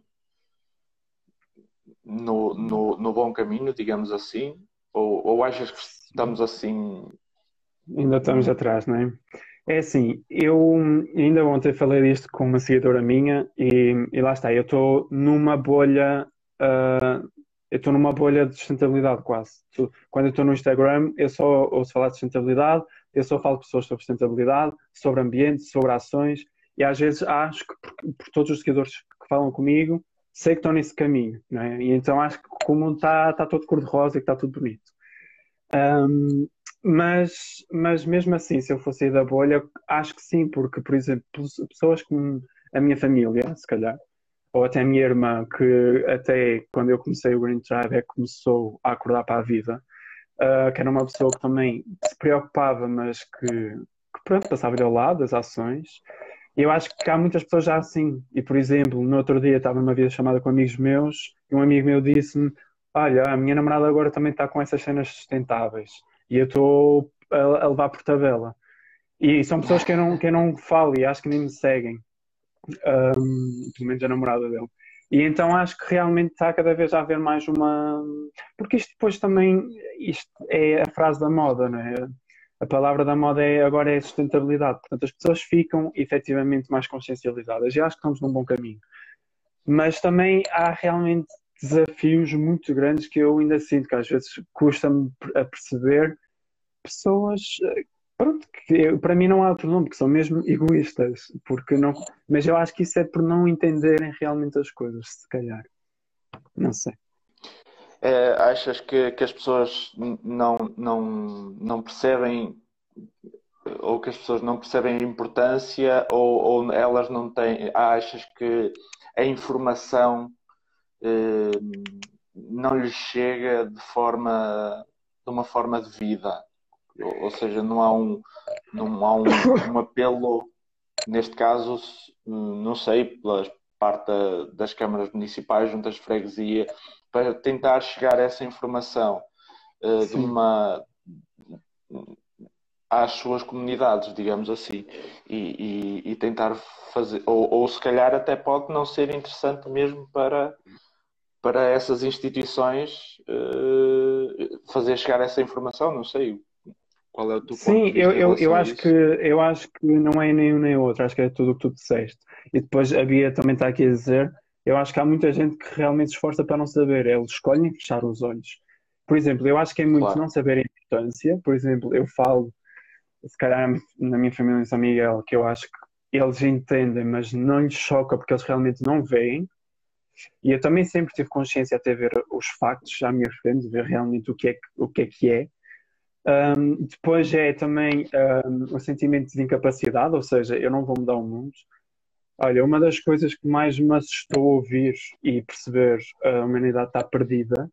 no, no, no bom caminho, digamos assim? Ou, ou achas que estamos assim? Ainda estamos hum, atrás, não é? É assim, eu ainda ontem falei disto com uma seguidora minha e, e lá está, eu estou numa bolha, ah, eu estou numa bolha de sustentabilidade quase. Tu- Quando eu estou no Instagram, eu só ouço falar de sustentabilidade, eu só falo com pessoas sobre sustentabilidade, sobre ambiente, sobre ações, e às vezes acho que por, por todos os seguidores que falam comigo, sei que estão nesse caminho, não é? E então acho que o mundo está está todo cor-de-rosa e que está tudo bonito. Um, mas, mas mesmo assim, se eu fosse sair da bolha, acho que sim, porque, por exemplo, pessoas como a minha família, se calhar, ou até a minha irmã, que até quando eu comecei o Green Tribe é que começou a acordar para a vida, uh, que era uma pessoa que também se preocupava, mas que, que pronto, passava-lhe ao lado das ações. E eu acho que há muitas pessoas já assim. E, por exemplo, no outro dia estava numa videochamada com amigos meus e um amigo meu disse-me: Olha, a minha namorada agora também está com essas cenas sustentáveis e eu estou a, a levar por tabela. E são pessoas que eu não, que eu não falo e acho que nem me seguem, um, pelo menos a namorada dele. E então acho que realmente está cada vez a haver mais uma. Porque isto depois também, isto é a frase da moda, não é? A palavra da moda é, agora é sustentabilidade. Portanto, as pessoas ficam efetivamente mais consciencializadas e acho que estamos num bom caminho. Mas também há realmente desafios muito grandes que eu ainda sinto, que às vezes custa-me a perceber pessoas, eh, pronto, que eu- para mim não há outro nome, que são mesmo egoístas, porque não, mas eu acho que isso é por não entenderem realmente as coisas, se calhar, não sei. É, achas que, que as pessoas n- não, não, não percebem, ou que as pessoas não percebem a importância, ou, ou elas não têm, achas que a informação eh, não lhes chega de forma, de uma forma de vida? Ou, ou seja, não há um, não há um, um apelo, neste caso, se- não sei, pela parte da- das câmaras municipais, juntas de freguesia, para tentar chegar a essa informação eh, de Sim. uma às suas comunidades, digamos assim, e, e- e tentar fazer, ou, ou se calhar até pode não ser interessante mesmo para, para essas instituições eh, fazer chegar essa informação, não sei qual é o teu ponto Sim, de eu, vista em eu, eu relação a acho que isso. eu acho que não é nem um nem o outro, acho que é tudo o que tu disseste. E depois a Bia também está aqui a dizer, eu acho que há muita gente que realmente se esforça para não saber, eles escolhem fechar os olhos. Por exemplo, eu acho que é muito Claro, não saber a importância. Por exemplo, eu falo, se calhar na minha família em São Miguel, que eu acho que eles entendem, mas não lhes choca porque eles realmente não veem. E eu também sempre tive consciência até ver os factos à minha frente, ver realmente o que é que, o que é que é. Um, depois é também um, o sentimento de incapacidade, ou seja, eu não vou mudar o mundo. Olha, uma das coisas que mais me assustou ouvir e perceber a humanidade está perdida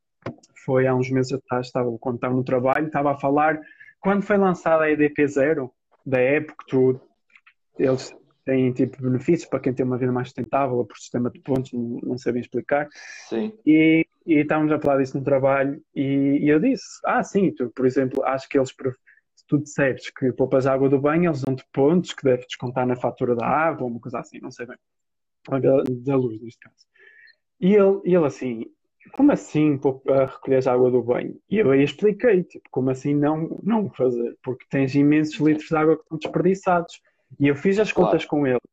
foi há uns meses atrás, estava, quando estava no trabalho, estava a falar, quando foi lançada a E D P zero, da época, tudo, eles têm tipo benefícios para quem tem uma vida mais sustentável, ou por sistema de pontos, não, não sabem explicar. sim, E, e estávamos a falar disso no trabalho e, e eu disse, ah, sim, tu, por exemplo, acho que eles, se tu disseres que poupas água do banho, eles dão-te pontos que deves descontar na fatura da água, ou uma coisa assim, não sei bem. Ou da, da luz, neste caso. E ele, e ele assim, como assim pou- ah, recolheres a água do banho? E eu aí expliquei, tipo, como assim não, não fazer? Porque tens imensos litros de água que estão desperdiçados. E eu fiz as contas claro. com ele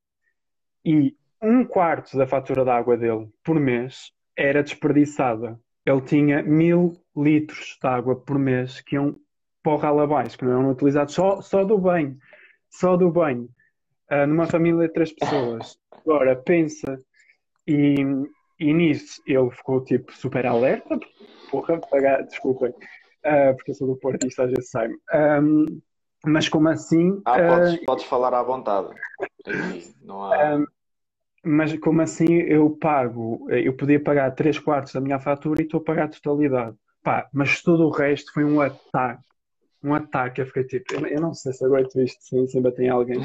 e um quarto da fatura de água dele por mês era desperdiçada. Ele tinha mil litros de água por mês que iam para o ralo abaixo, que não eram utilizados só, só do banho. Só do banho. Ah, numa família de três pessoas. Agora, pensa, e, e nisso ele ficou tipo super alerta, porque, porra, pagar, desculpem, ah, porque eu sou do Porto e isto às vezes sai-me. Ahm, mas como assim? Ah, ah, podes, podes falar à vontade aqui, não há. Mas como assim eu pago? Eu podia pagar três quartos da minha fatura e estou a pagar a totalidade. Pá, mas todo o resto foi um ataque. Um ataque. Eu fiquei tipo, eu eu não sei se aguento isto sem, sem bater em alguém.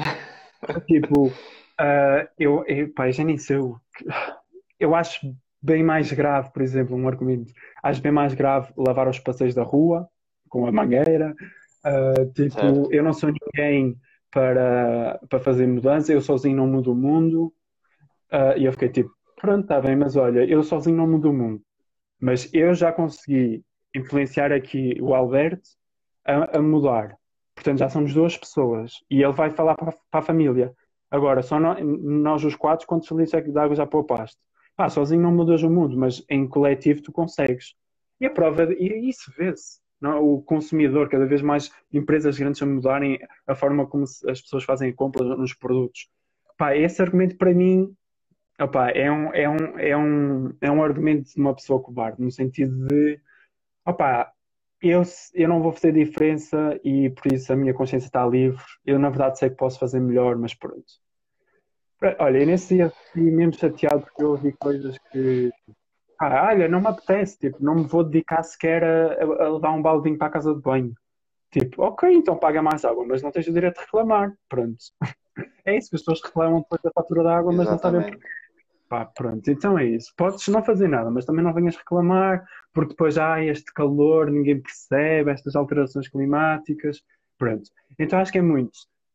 Tipo, ah, eu, eu, pá, eu já nem sei. o que- Eu acho bem mais grave, por exemplo, um argumento. Acho bem mais grave lavar os passeios da rua com a mangueira. Ah, tipo, Certo, eu não sou ninguém para, para fazer mudança. Eu sozinho não mudo o mundo. Ah, e eu fiquei tipo, pronto, está bem, mas olha, eu sozinho não mudo o mundo. Mas eu já consegui influenciar aqui o Alberto a, a mudar. Portanto, já somos duas pessoas. E ele vai falar para, para a família. Agora, só nó- nós os quatro, quantos litros é que de água já poupaste? Pá, sozinho não mudas o mundo, mas em coletivo tu consegues. E a prova, de- e isso vê-se. Não, o consumidor, cada vez mais empresas grandes a mudarem a forma como se- as pessoas fazem compras nos produtos. Pá, esse argumento para mim. Opa, é um, é um, é um, é um argumento de uma pessoa covarde, no sentido de, opa, eu, eu não vou fazer diferença e por isso a minha consciência está livre. Eu, na verdade, sei que posso fazer melhor, mas pronto. Olha, eu nesse dia fiquei mesmo chateado porque eu ouvi coisas que, ah, olha, não me apetece, tipo, não me vou dedicar sequer a, a levar um baldinho para a casa de banho. Tipo, ok, então paga mais água, mas não tens o direito de reclamar. Pronto. É isso que as pessoas reclamam depois da fatura da água, mas não sabem. exatamente. Pá, pronto, então é isso. Podes não fazer nada, mas também não venhas reclamar, porque depois há este calor, ninguém percebe, estas alterações climáticas. Pronto. Então acho que é muito.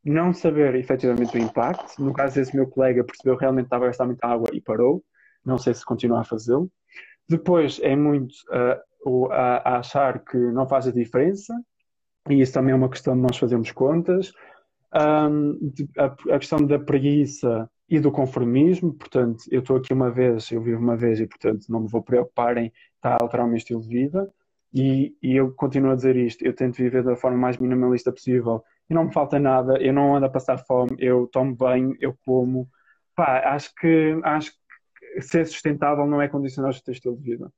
não saber efetivamente o impacto. No caso desse meu colega percebeu realmente que estava a gastar muita água e parou. Não sei se continua a fazê-lo. Depois é muito uh, o, a, a achar que não faz a diferença, e isso também é uma questão de nós fazermos contas. Um, de- a, a questão da preguiça e do conformismo, portanto, eu estou aqui uma vez, eu vivo uma vez e, portanto, não me vou preocupar em estar a alterar o meu estilo de vida. E, e eu continuo a dizer isto, eu tento viver da forma mais minimalista possível e não me falta nada, eu não ando a passar fome, eu tomo banho, eu como. Pá, acho que, acho que ser sustentável não é condicionar o teu estilo de vida.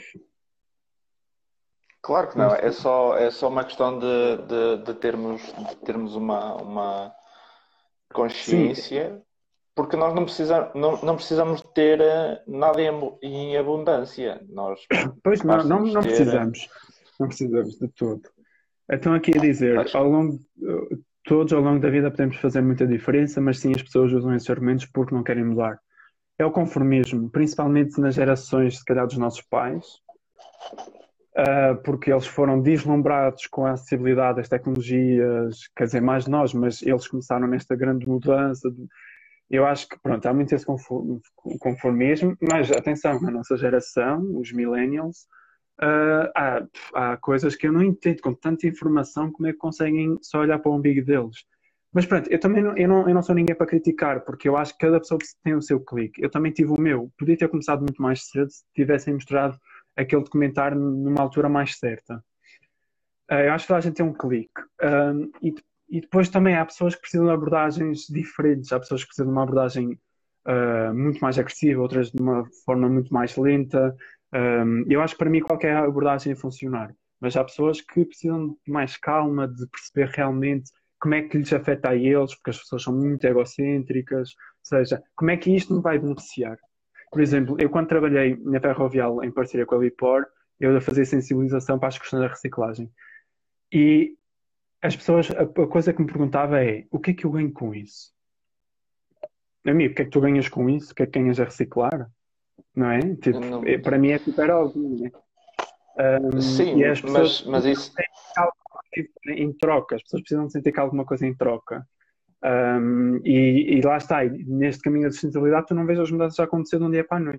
Claro que Não não, é sei. só, é só uma questão de, de, de termos, de termos uma, uma Sim, consciência, porque nós não precisamos, não, não precisamos de ter eh, nada em, abu- em abundância. Nós pois não, não, basta-nos não ter. eh, precisamos, não precisamos de todo. Então aqui a dizer, Acho, ao longo, todos ao longo da vida podemos fazer muita diferença, mas sim as pessoas usam esses argumentos porque não querem mudar. É o conformismo, principalmente nas gerações, se calhar, dos nossos pais, ah, porque eles foram deslumbrados com a acessibilidade das tecnologias, quer dizer, mais nós, mas eles começaram nesta grande mudança. Eu acho que, pronto, há muito esse confor- conformismo, mas atenção, a nossa geração, os millennials, ah, há, há coisas que eu não entendo, com tanta informação, como é que conseguem só olhar para o umbigo deles. Mas pronto, eu também não, eu não, eu não sou ninguém para criticar, porque eu acho que cada pessoa tem o seu clique. Eu também tive o meu. Podia ter começado muito mais cedo se tivessem mostrado aquele documentário numa altura mais certa. Ah, eu acho que toda a gente tem um clique. Ah, e, e depois também há pessoas que precisam de abordagens diferentes. Há pessoas que precisam de uma abordagem ah, muito mais agressiva, outras de uma forma muito mais lenta. Ah, eu acho que para mim qualquer abordagem é funcionar. Mas há pessoas que precisam de mais calma, de perceber realmente como é que lhes afeta a eles, porque as pessoas são muito egocêntricas. Ou seja, como é que isto me vai beneficiar? Por exemplo, eu quando trabalhei na Ferrovial em parceria com a Lipor, eu a fazer sensibilização para as questões da reciclagem. E as pessoas, a, a coisa que me perguntava é: o que é que eu ganho com isso? Amigo, o que é que tu ganhas com isso? O que é que ganhas a reciclar? Não é? eu Tipo, é- não- para mim é super óbvio, não é? Hum, e sim, as pessoas mas, mas isso, têm algo em troca, as pessoas precisam de sentir que há alguma coisa em troca. Hum, e, e lá está, e neste caminho da sustentabilidade, tu não vês as mudanças a acontecer de um dia para a noite.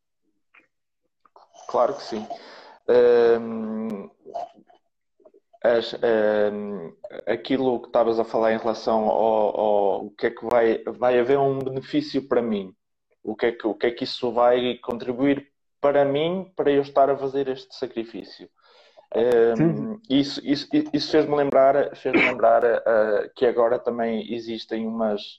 claro que sim. Hum, as- hum, aquilo que estavas a falar em relação ao, ao o que é que vai, vai haver um benefício para mim, o que é que, o que é que isso vai contribuir para mim para eu estar a fazer este sacrifício. Sim, Hum, isso isso, isso fez-me lembrar, fez-me lembrar uh, que agora também existem umas,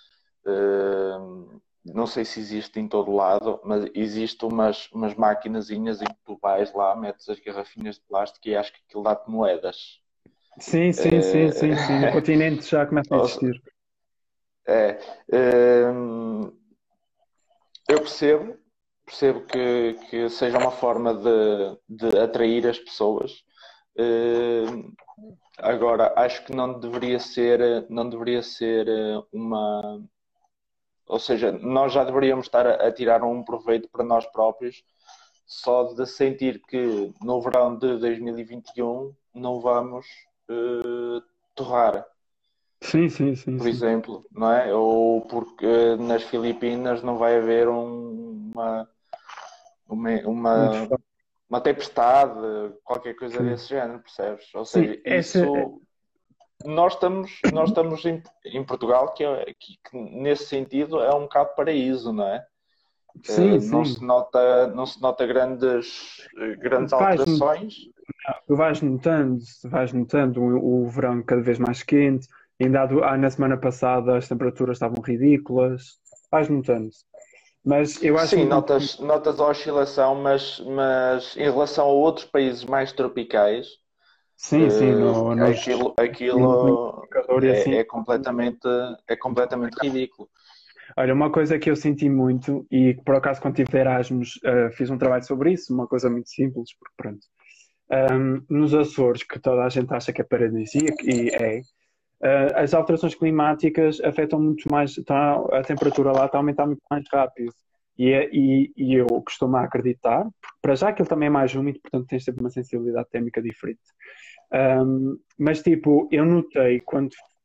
uh, não sei se existe em todo lado, mas existem umas, umas maquinazinhas em que tu vais lá, metes as garrafinhas de plástico e acho que aquilo dá-te moedas. sim, sim, sim, sim, sim. No Uh, continente já começa a existir. é, hum, eu percebo, percebo que, que seja uma forma de, de atrair as pessoas. Hum, Agora, acho que não deveria ser, não deveria ser eh, uma. Ou seja, nós já deveríamos estar a, a tirar um proveito para nós próprios, só de sentir que no verão de dois mil e vinte e um não vamos eh, torrar, Sim, sim, sim, por sim. exemplo, não é? Ou porque nas Filipinas não vai haver um- uma, uma, Um uma, desfase. uma tempestade, qualquer coisa Sim. desse género, percebes? Ou Sim, seja, essa. isso nós estamos, nós estamos em, em Portugal, que, é, que, que nesse sentido é um bocado paraíso, não é? Eh, Sim, não se sim. nota, não se nota grandes, eh, grandes Vais, alterações. tu vais notando, vais notando o, o verão cada vez mais quente. Ainda há, do- ah, na semana passada as temperaturas estavam ridículas. Vais notando. Mas eu acho Sim, muito importante. notas, notas a oscilação, mas, mas em relação a outros países mais tropicais, Sim, sim, no, eh, nos, aquilo, no, no aquilo indicador e assim. é, é completamente, é completamente ridículo. Olha, uma coisa que eu senti muito, e que por acaso quando tive de Erasmus ah, fiz um trabalho sobre isso, uma coisa muito simples, porque pronto. Ahm, nos Açores, que toda a gente acha que é paradisíaco, e é, ah, as alterações climáticas afetam muito mais, tá, a temperatura lá está a aumentar muito mais rápido. E, é- e, e eu costumo acreditar, porque para já aquilo também é mais úmido, portanto tem sempre uma sensibilidade térmica diferente. Ahm, mas tipo, eu notei quando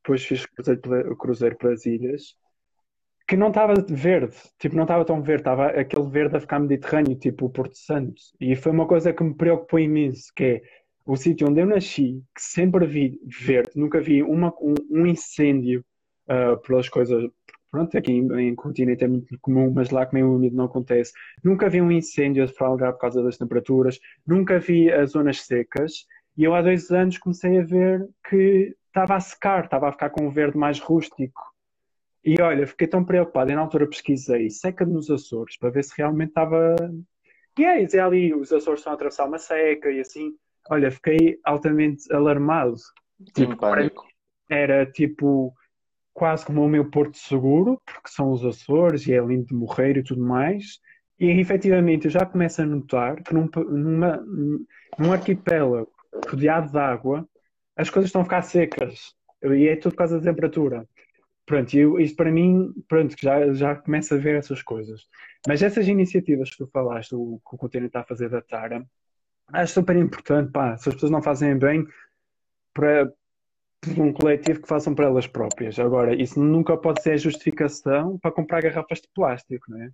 depois fiz cruzeiro, pela- cruzeiro pelas ilhas, que não estava verde, tipo, não estava tão verde, estava aquele verde a ficar mediterrâneo, tipo o Porto Santo. E foi uma coisa que me preocupou imenso, que é o sítio onde eu nasci, que sempre vi verde, nunca vi uma, um, um incêndio ah, pelas coisas. Pronto, aqui em, em continente é muito comum, mas lá que meio úmido não acontece. Nunca vi um incêndio a deflagrar por causa das temperaturas, nunca vi as zonas secas. E eu há dois anos comecei a ver que estava a secar, estava a ficar com um verde mais rústico. E olha, fiquei tão preocupado, e na altura pesquisei seca nos Açores para ver se realmente estava. E é, e ali os Açores estão a atravessar uma seca e assim. Olha, fiquei altamente alarmado. Em Tipo, para mim pânico. era tipo quase como o meu porto seguro, porque são os Açores e é lindo de morrer e tudo mais. E efetivamente eu já começo a notar que num, numa, num arquipélago rodeado de água, as coisas estão a ficar secas. E é tudo por causa da temperatura. Pronto, e eu, isto para mim, pronto, que já, já começo a ver essas coisas. Mas essas iniciativas que tu falaste, o que o Continente está a fazer da Tara, acho super importante, pá, se as pessoas não fazem bem, para por um coletivo que façam para elas próprias. Agora, isso nunca pode ser justificação para comprar garrafas de plástico, não é?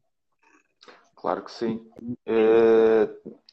Claro que sim. Eh,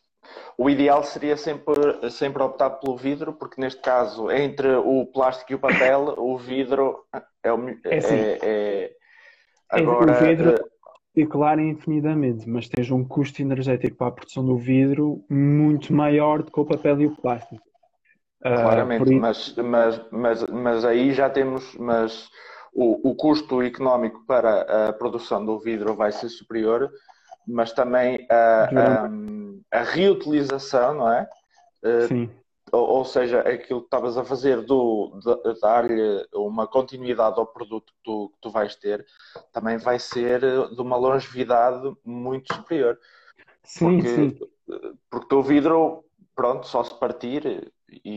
o ideal seria sempre, sempre optar pelo vidro, porque neste caso, entre o plástico e o papel, o vidro é o. me- É assim, É, é- é, o agora, vidro eh, circular infinitamente, mas tens um custo energético para a produção do vidro muito maior do que o papel e o plástico. Ah, por claramente, isso, mas, mas, mas, mas aí já temos. Mas o, o custo económico para a produção do vidro vai ser superior, mas também dura a, a, mais. a reutilização, não é? Eh, Sim, ou, ou seja, aquilo que estavas a fazer do, de, dar-lhe uma continuidade ao produto que tu, que tu vais ter, também vai ser de uma longevidade muito superior. sim, Porque, sim. porque o teu vidro, pronto, só se partir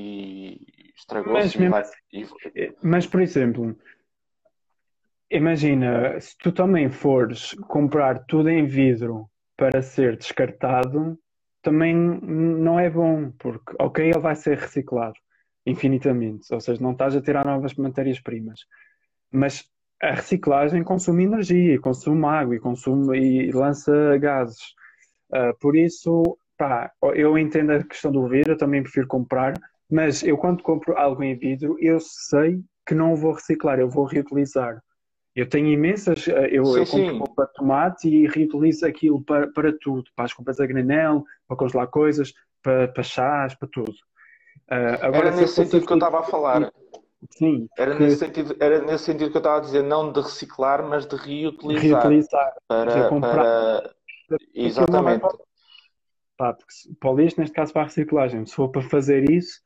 e Mas estragou-se e mesmo vai. assim, E, eh, mas por exemplo, imagina, se tu também fores comprar tudo em vidro para ser descartado, também não é bom, porque, ok, ele vai ser reciclado infinitamente, ou seja, não estás a tirar novas matérias-primas, mas a reciclagem consome energia, e consome água, e consome e lança gases. Ah, por isso, pá, eu entendo a questão do vidro, eu também prefiro comprar, mas eu quando compro algo em vidro, eu sei que não o vou reciclar, eu vou reutilizar. Eu tenho imensas, eh, eu, sim, eu compro sim. roupa de tomate e reutilizo aquilo para, para tudo, para as compras a granel, para congelar coisas, para, para chás, para tudo. Ah, Era agora, se eu nesse fosse sentido que eu assim, estava a falar. sim, Era nesse porque sentido, era nesse sentido que eu estava a dizer, não de reciclar, mas de reutilizar. reutilizar, ou seja, Para, comprar para... aquilo não vai para, Exatamente. pá, porque se- para o lixo, neste caso para a reciclagem. Se for para fazer isso,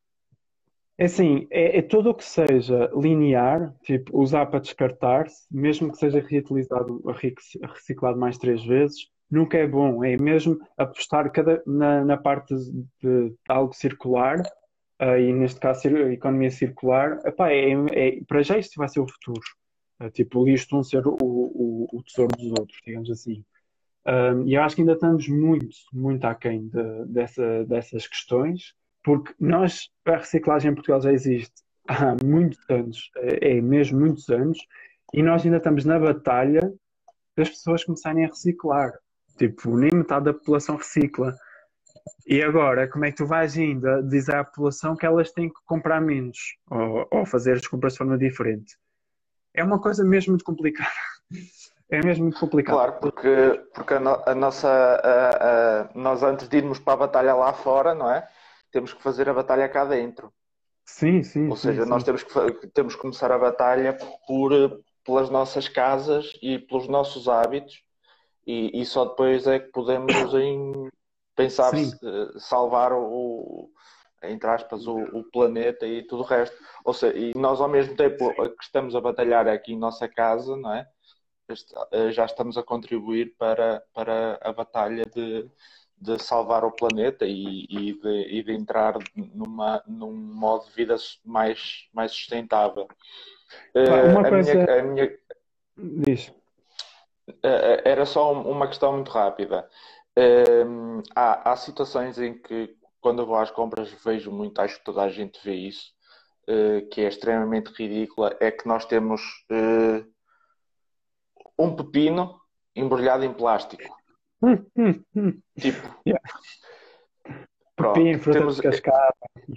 é assim, é, é tudo o que seja linear, tipo, usar para descartar-se, mesmo que seja reutilizado, re- reciclado mais três vezes, nunca é bom. É mesmo apostar cada, na, na parte de, de algo circular, ah, e neste caso cir- a economia circular. Epá, é, é- para já isto vai ser o futuro. Ah, tipo, o lixo não ser o, o, o tesouro dos outros, digamos assim. Um, e eu acho que ainda estamos muito, muito aquém de, dessa, dessas questões, porque nós, a reciclagem em Portugal já existe há muitos anos, é, é mesmo muitos anos, e nós ainda estamos na batalha das pessoas começarem a reciclar. Tipo, nem metade da população recicla. E agora, como é que tu vais ainda dizer à população que elas têm que comprar menos ou, ou fazer as compras de forma diferente? É uma coisa mesmo muito complicada. É mesmo muito complicado. Claro, porque, porque a, no- a nossa. A- a- nós antes de irmos para a batalha lá fora, não é? Temos que fazer a batalha cá dentro. Sim, sim, Ou sim, seja, nós sim. temos que, fa- temos que começar a batalha por, pelas nossas casas e pelos nossos hábitos, e, e só depois é que podemos em pensar Sim. se- salvar o, entre aspas, o, o planeta e tudo o resto. Ou seja, e nós ao mesmo tempo que estamos a batalhar aqui em nossa casa, não é? Já estamos a contribuir para, para a batalha de, de salvar o planeta e, e, de, e de entrar numa, num modo de vida mais, mais sustentável. Pá, uma Uh, a minha, coisa a minha, diz, uh, era só uma questão muito rápida. Uh, há, há situações em que, quando eu vou às compras, vejo muito, acho que toda a gente vê isso, uh, que é extremamente ridícula é que nós temos uh, um pepino embrulhado em plástico. Hum, hum, hum. Tipo, Yeah. Pepino, pronto, fruta temos, descascada.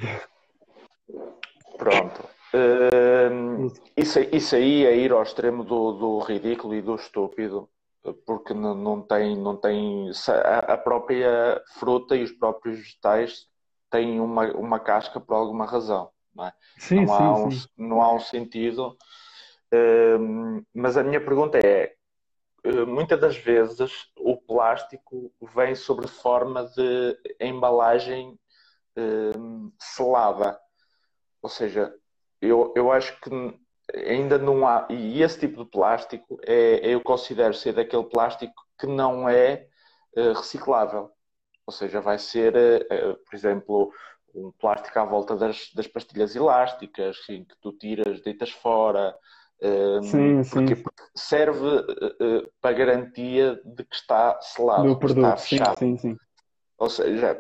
pronto. Uh, isso, isso aí é ir ao extremo do, do ridículo e do estúpido, porque não, não tem, não tem a, a própria fruta e os próprios vegetais têm uma, uma casca por alguma razão, não é? Sim, Não há sim, um, sim. não há um sentido. Uh, mas a minha pergunta é, uh, muitas das vezes o plástico vem sobre forma de embalagem uh, selada. Ou seja, eu, eu acho que ainda não há. E esse tipo de plástico é, eu considero ser daquele plástico que não é uh, reciclável. Ou seja, vai ser, uh, uh, por exemplo, um plástico à volta das, das pastilhas elásticas, em que tu tiras, deitas fora. Um, Sim, porquê? sim. Porque serve uh, uh, para garantia de que está selado, Do que está produto, sim, fechado. sim, sim. Ou seja,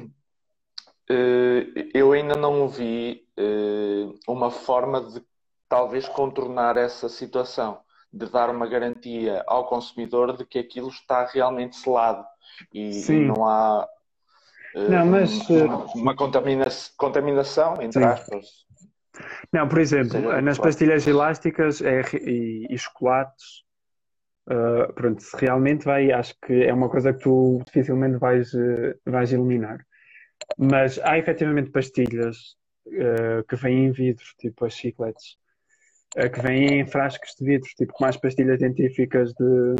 Uh, eu ainda não vi uh, uma forma de talvez contornar essa situação, de dar uma garantia ao consumidor de que aquilo está realmente selado e, e Sim. não há Não, uh, mas uma, uh, uma contamina contaminação, entre sim. aspas, Não, por exemplo, seja do que nas for. pastilhas elásticas é, re- e, e chocolates, uh, pronto, se realmente vai, acho que é uma coisa que tu dificilmente vais, uh, vais eliminar. Mas há efetivamente pastilhas uh, que vêm em vidro, tipo as chicletes, uh, que vêm em frascos de vidro, tipo como as pastilhas dentíficas de,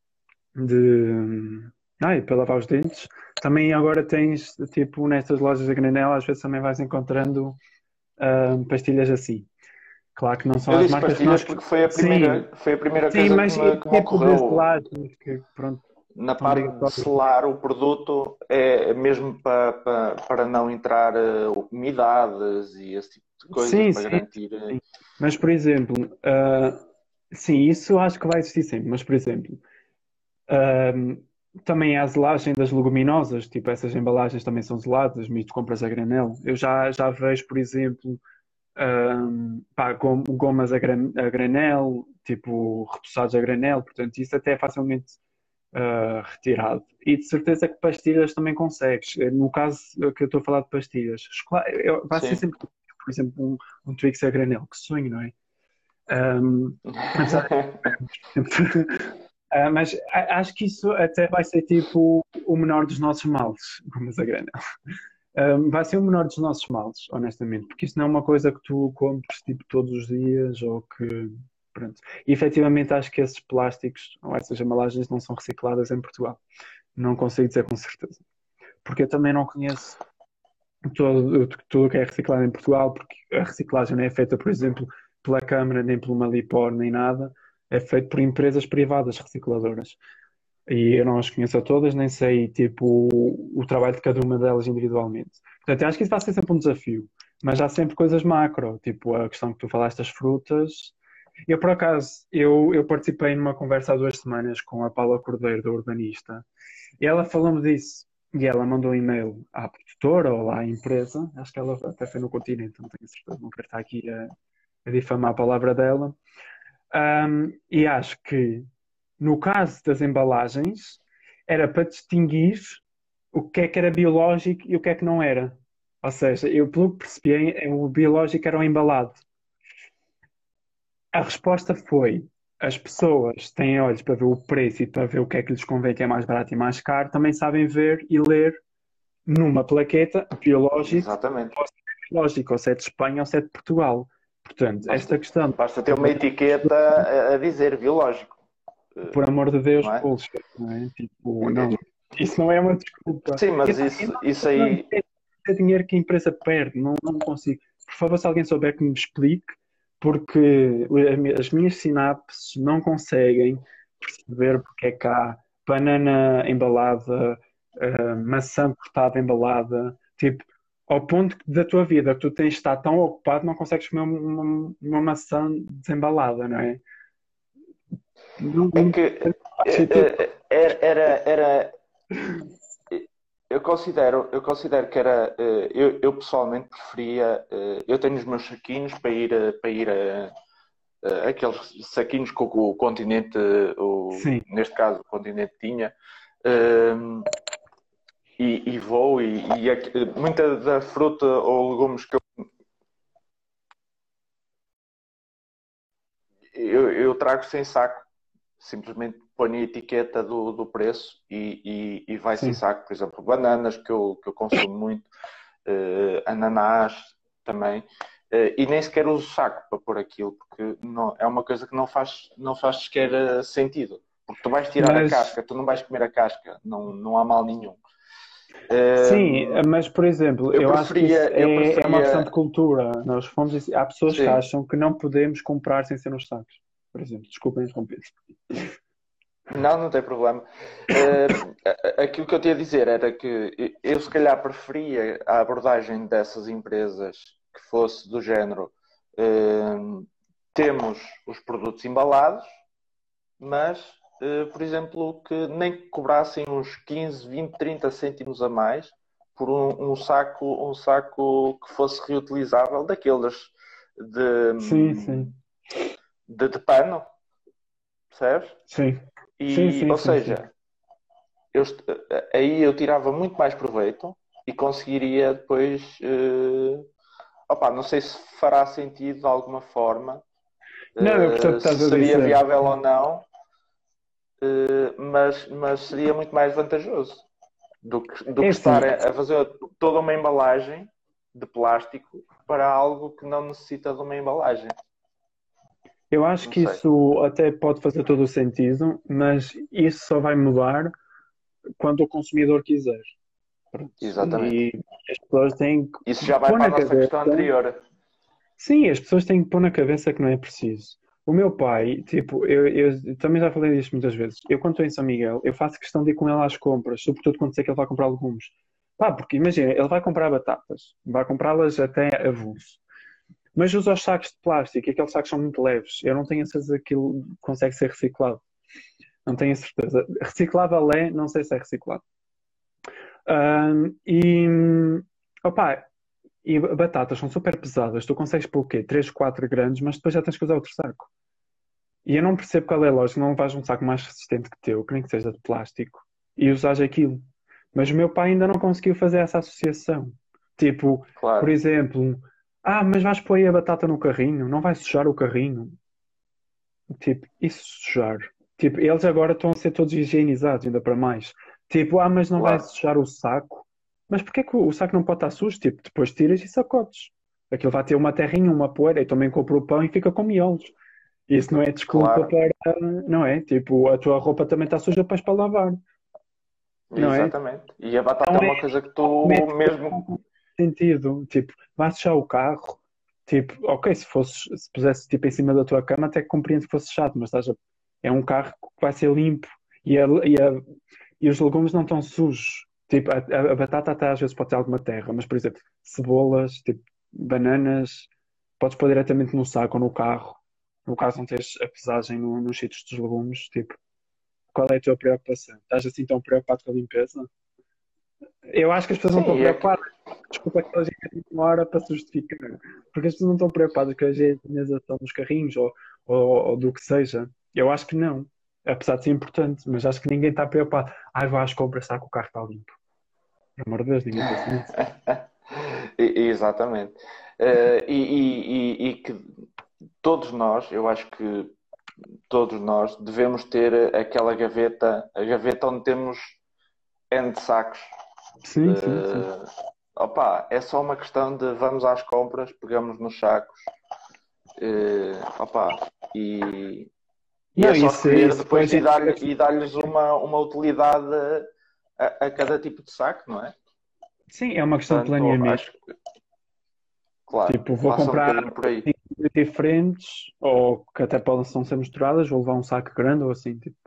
de ai, para lavar os dentes. Também agora tens, tipo, nestas lojas da granel, às vezes também vais encontrando uh, pastilhas assim. Claro que não são Eu as disse marcas que pastilhas nós. porque foi a Sim, primeira, foi a primeira sim, coisa que mas me, esse que me tipo de ocorreu. selagens que, pronto, Na são parte de obrigatórios. selar o produto é mesmo para, para, para não entrar uh, umidades e esse tipo de coisas, Sim, para sim, garantir. uh, sim. Mas, por exemplo, ah, sim, isso acho que vai existir sempre, mas, por exemplo, ahm, também há a selagem das leguminosas, tipo, essas embalagens também são seladas, mas tu compras a granel. Eu já, já vejo, por exemplo, ahm, pá, gom- gomas a, gran- a granel, tipo, repousados a granel, portanto, isso até é facilmente ah, retirado. E de certeza que pastilhas também consegues. Eh, No caso eh, que eu estou a falar de pastilhas, chocolate, eu- vai ser Sim. sempre, por exemplo, um, um Twix a granel, que sonho, não é? Ahm, apesar de- Ah, mas a- acho que isso até vai ser tipo o menor dos nossos males, como a granel. Ahm, vai ser o menor dos nossos males, honestamente, porque isso não é uma coisa que tu compres tipo todos os dias ou que. Pronto. E efetivamente acho que esses plásticos ou essas embalagens não são recicladas em Portugal. Não consigo dizer com certeza. Porque eu também não conheço todo, tudo o que é reciclado em Portugal, porque a reciclagem não é feita, por exemplo, pela Câmara, nem por uma Lipor, nem nada. É feito por empresas privadas recicladoras. E eu não as conheço a todas, nem sei, tipo, o, o trabalho de cada uma delas individualmente. Portanto, eu acho que isso vai ser sempre um desafio. Mas há sempre coisas macro, tipo a questão que tu falaste das frutas. Eu, por acaso, eu, eu participei numa conversa há duas semanas com a Paula Cordeiro, da Urbanista, e ela falou-me disso. E ela mandou um e-mail à produtora ou à empresa, acho que ela até foi no Continente, não tenho certeza, não quero estar aqui a, a difamar a palavra dela. Ahm, e acho que, no caso das embalagens, era para distinguir o que é que era biológico e o que é que não era. Ou seja, eu, pelo que percebi, o biológico era o embalado. A resposta foi: as pessoas têm olhos para ver o preço e para ver o que é que lhes convém, que é mais barato e mais caro, também sabem ver e ler numa plaqueta biológico, Exatamente. ou se é biológico, ou se é de Espanha ou se é de Portugal. Portanto, Basta, esta questão, basta ter uma etiqueta a, a dizer biológico, por amor de Deus, não é? bullshit, não é? Tipo, não, isso não é uma desculpa. Sim, Eu mas não, eu isso, não, isso eu não aí. entendo esse dinheiro que a empresa perde, não, não consigo. Por favor, se alguém souber que me explique, porque as minhas sinapses não conseguem perceber porque é que há banana embalada, ah, maçã cortada embalada, tipo, ao ponto da tua vida que tu tens de estar tão ocupado, não consegues comer uma, uma maçã desembalada, não é? Não, É não que faz eh, sentido. eh, era, era, era- eu considero, eu considero que era, eh, eu, eu pessoalmente preferia, eh, eu tenho os meus saquinhos para ir, a- para ir a, a- aqueles saquinhos que o, o continente, o, Sim. neste caso o continente tinha, ehm, e, e vou e, e aqui- muita da fruta ou legumes que eu, eu, eu trago sem saco, simplesmente ponho a etiqueta do, do preço e, e, e vai sem Sim. saco, por exemplo, bananas que eu, que eu consumo muito, eh, ananás também, eh, e nem sequer uso saco para pôr aquilo, porque não, é uma coisa que não faz, não faz sequer eh, sentido. Porque tu vais tirar a Mas, casca, tu não vais comer a casca, não, não há mal nenhum. sim, Ehm, mas, por exemplo, eu eu acho que isso preferia, eu é, é uma questão de preferia, cultura. Nós fomos, há pessoas que sim, acham que não podemos comprar sem ser nos sacos. Por exemplo, desculpem interromper. não, não tem problema. Uh, aquilo que eu tinha a dizer era que eu se calhar preferia a abordagem dessas empresas que fosse do género uh, temos os produtos embalados, mas, uh, por exemplo, que nem que cobrassem uns quinze, vinte, trinta cêntimos a mais por um, um saco, um saco que fosse reutilizável, daqueles de, Sim, sim, de, de pano, percebes? sim, sim, E, sim, ou sim, sim. seja, eu, aí eu tirava muito mais proveito e conseguiria depois. Uh, opa, não sei se fará sentido de alguma forma, Não, eu percebo o uh, que estás se a seria dizer. viável ou não, uh, mas, mas seria muito mais vantajoso do que, do É que assim, estar a fazer toda uma embalagem de plástico para algo que não necessita de uma embalagem. eu acho Não que sei. isso até pode fazer todo o sentido, mas isso só vai mudar quando o consumidor quiser. Pronto. Exatamente. E as pessoas têm que Isso já vai pôr para na a nossa questão cabeça. anterior. Sim, as pessoas têm que pôr na cabeça que não é preciso. O meu pai, tipo, eu, eu também já falei disto muitas vezes. Eu, quando estou em São Miguel, eu faço questão de ir com ele às compras, sobretudo quando sei que ele vai comprar legumes. Pá, porque imagina, ele vai comprar batatas, vai comprá-las até avulso. Mas usa os sacos de plástico e aqueles sacos são muito leves. Eu não tenho a certeza que aquilo consegue ser reciclado. Não tenho a certeza. Reciclável é, não sei se é reciclado. Ahm, e, opá, e batatas são super pesadas. Tu consegues pôr o quê? três, quatro grandes, mas depois já tens que usar outro saco. E eu não percebo qual é a lógica. Não vais um saco mais resistente que teu, que nem que seja de plástico, e usas aquilo. Mas o meu pai ainda não conseguiu fazer essa associação. Tipo, por Claro. exemplo, ah, mas vais pôr aí a batata no carrinho, não vai sujar o carrinho. Tipo, isso sujar. Tipo, eles agora estão a ser todos higienizados, ainda para mais. Tipo, ah, mas não vai Claro. sujar o saco. Mas porquê que o saco não pode estar sujo? Tipo, depois tiras e sacotes. Aquilo vai ter uma terrinha, uma poeira, e também compra o pão e fica com miolos. Isso não é desculpa Claro. para. Não é? Tipo, a tua roupa também está suja depois para lavar. Não é? Exatamente. E a batata Não é é uma coisa que tu método mesmo. com sentido. Tipo, vai sujar o carro. Tipo, ok, se fosse, se pusesse tipo em cima da tua cama, até que compreendo que fosse chato, mas estás a- é um carro que vai ser limpo e, a, e, a- e os legumes não estão sujos. Tipo, a, a- a batata até às vezes pode ter alguma terra, mas por exemplo, cebolas, tipo, bananas, podes pôr diretamente no saco ou no carro. No caso não tens a pesagem no- nos sítios dos legumes, tipo, qual é a tua preocupação? Estás assim tão preocupado com a limpeza? Eu acho que as pessoas não Sim, estão e é que. preocupadas. Desculpa que elas têm uma hora para se justificar. Porque as pessoas não estão preocupadas com a higienização dos carrinhos ou, ou, ou do que seja. Eu acho que não. Apesar de ser importante, mas acho que ninguém está preocupado. Ai, vou às compras, será que o carro está limpo? Pelo amor de Deus, ninguém pensa nisso. E- Exatamente. Eh, e, e- e- e que todos nós, eu acho que todos nós devemos ter aquela gaveta, a gaveta onde temos N de sacos. Sim, sim, sim. Eh, opa, é só uma questão de vamos às compras, pegamos nos sacos, eh, opa, e, e é Não, só isso, escolher isso depois depois e é. dar-lhe e dar-lhes uma, uma utilidade a, a cada tipo de saco, não é? Sim, é uma questão de Portanto, planeamento. acho que, claro, Tipo, vou passa um comprar bocadinho por aí. coisas diferentes, ou que até possam ser misturadas, vou levar um saco grande ou assim. Tipo,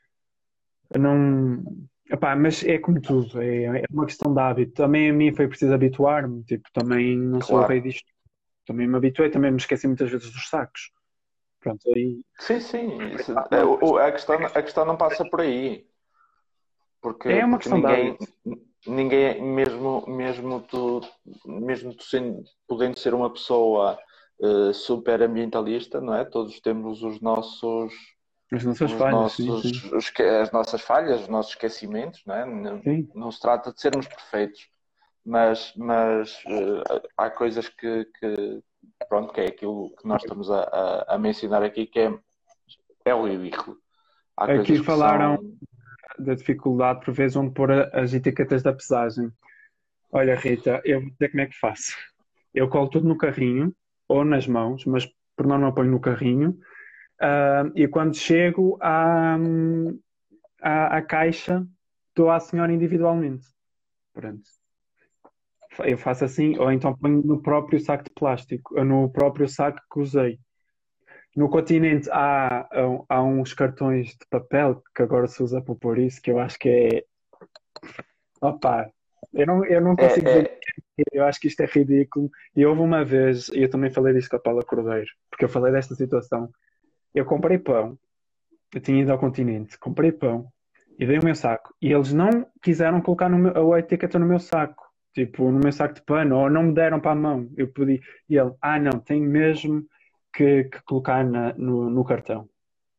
eu não. Epá, mas é como tudo, é, é uma questão de hábito. Também a mim foi preciso habituar-me, tipo, também não sou o rei Claro. disto. Também me habituei, também me esqueci muitas vezes dos sacos. Pronto, aí Sim, sim. Isso- é, não, o- o- a questão, a questão não passa por aí. Porque, é uma porque questão de ninguém, hábito. ninguém, mesmo, mesmo tu, mesmo tu sendo, podendo ser uma pessoa uh, super ambientalista, não é? Todos temos os nossos, As nossas os falhas, sim, nossos, sim. os, as nossas falhas, os nossos esquecimentos, não é? Não, Sim. não se trata de sermos perfeitos, mas, mas uh, há coisas que, que, pronto, que é aquilo que nós estamos a, a, a mencionar aqui, que é, é o ridículo. Há Aqui coisas que falaram são... da dificuldade por vezes onde pôr a- as etiquetas da pesagem. Olha, Rita, eu vou dizer como é que faço. Eu colo tudo no carrinho ou nas mãos, mas por norma ponho no carrinho. Ah, e quando chego à, à, à caixa, dou à senhora individualmente. Pronto. Eu faço assim, ou então ponho no próprio saco de plástico, ou no próprio saco que usei. No continente há, há uns cartões de papel que agora se usa para pôr isso, que eu acho que é. Opa, eu não, eu não É, consigo dizer é, que eu acho que isto é ridículo. E houve uma vez, e eu também falei disto com a Paula Cordeiro, porque eu falei desta situação. Eu comprei pão, eu tinha ido ao continente, comprei pão e dei o meu saco. E eles não quiseram colocar no meu, a etiqueta no meu saco, tipo, no meu saco de pano, ou não me deram para a mão. Eu pedi, e ele, ah, não, tem mesmo que, que colocar na- no, no cartão.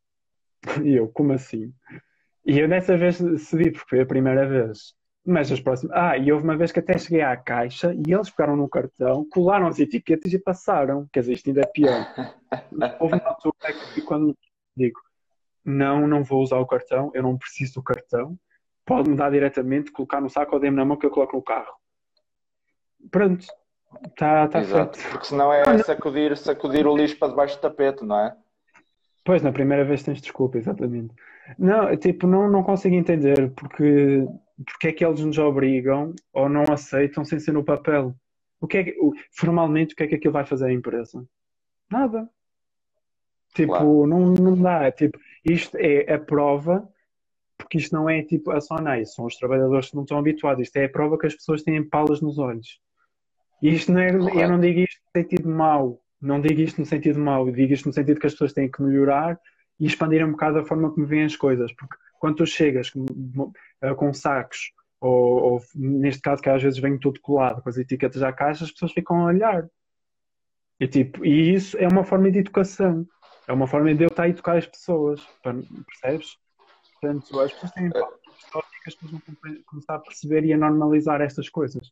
E eu, como assim? E eu dessa vez cedi, porque foi a primeira vez. Mas as próximas. Ah, e houve uma vez que até cheguei à caixa e eles pegaram no cartão, colaram as etiquetas e passaram. Quer dizer, isto ainda é pior. Houve uma altura que quando digo, não, não vou usar o cartão, eu não preciso do cartão, pode-me dar diretamente, colocar no saco ou dê-me na mão que eu coloco no carro. Pronto, está tá feito. exato. Porque senão Não, é não. sacudir, sacudir o lixo para debaixo do tapete, não é? Pois, na primeira vez tens desculpa, exatamente. Não, tipo, não, não consigo entender porque, porque é que eles nos obrigam ou não aceitam sem ser no papel. O que é que, o- formalmente, o que é que aquilo vai fazer à empresa? Nada. Claro. Tipo, não, não dá. Tipo, isto é a prova, porque isto não é tipo a Sonai, são os trabalhadores que não estão habituados. Isto é a prova que as pessoas têm palas nos olhos. E isto não é, eu não Correto. digo isto no sentido mau, não digo isto no sentido mau, eu digo isto no sentido que as pessoas têm que melhorar e expandir um bocado a forma como veem as coisas, porque quando tu chegas com, eh, com sacos, ou, ou neste caso que às vezes vem tudo colado com as etiquetas à caixa, as pessoas ficam a olhar. E, tipo, e isso é uma forma de educação, é uma forma de eu estar a educar as pessoas, percebes? Portanto, as pessoas têm palavras que as pessoas vão começar a perceber e a normalizar estas coisas.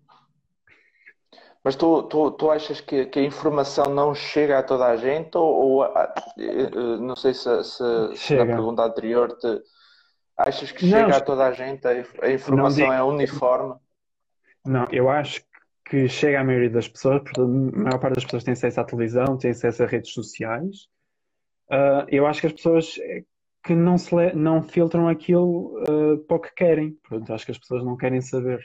Mas tu, tu, tu achas que, que a informação não chega a toda a gente? Ou, ou a- eh, eh, não sei se, se, se na Chega. pergunta anterior te, achas que Não, chega a toda a gente? A, inf- a não informação digo. é uniforme? Não, eu acho que chega à maioria das pessoas, porque a maior parte das pessoas tem acesso à televisão, tem acesso a redes sociais. Ah, eu acho que as pessoas eh, que não, se le- não filtram aquilo ah, para o que querem. Pronto, acho que as pessoas não querem saber.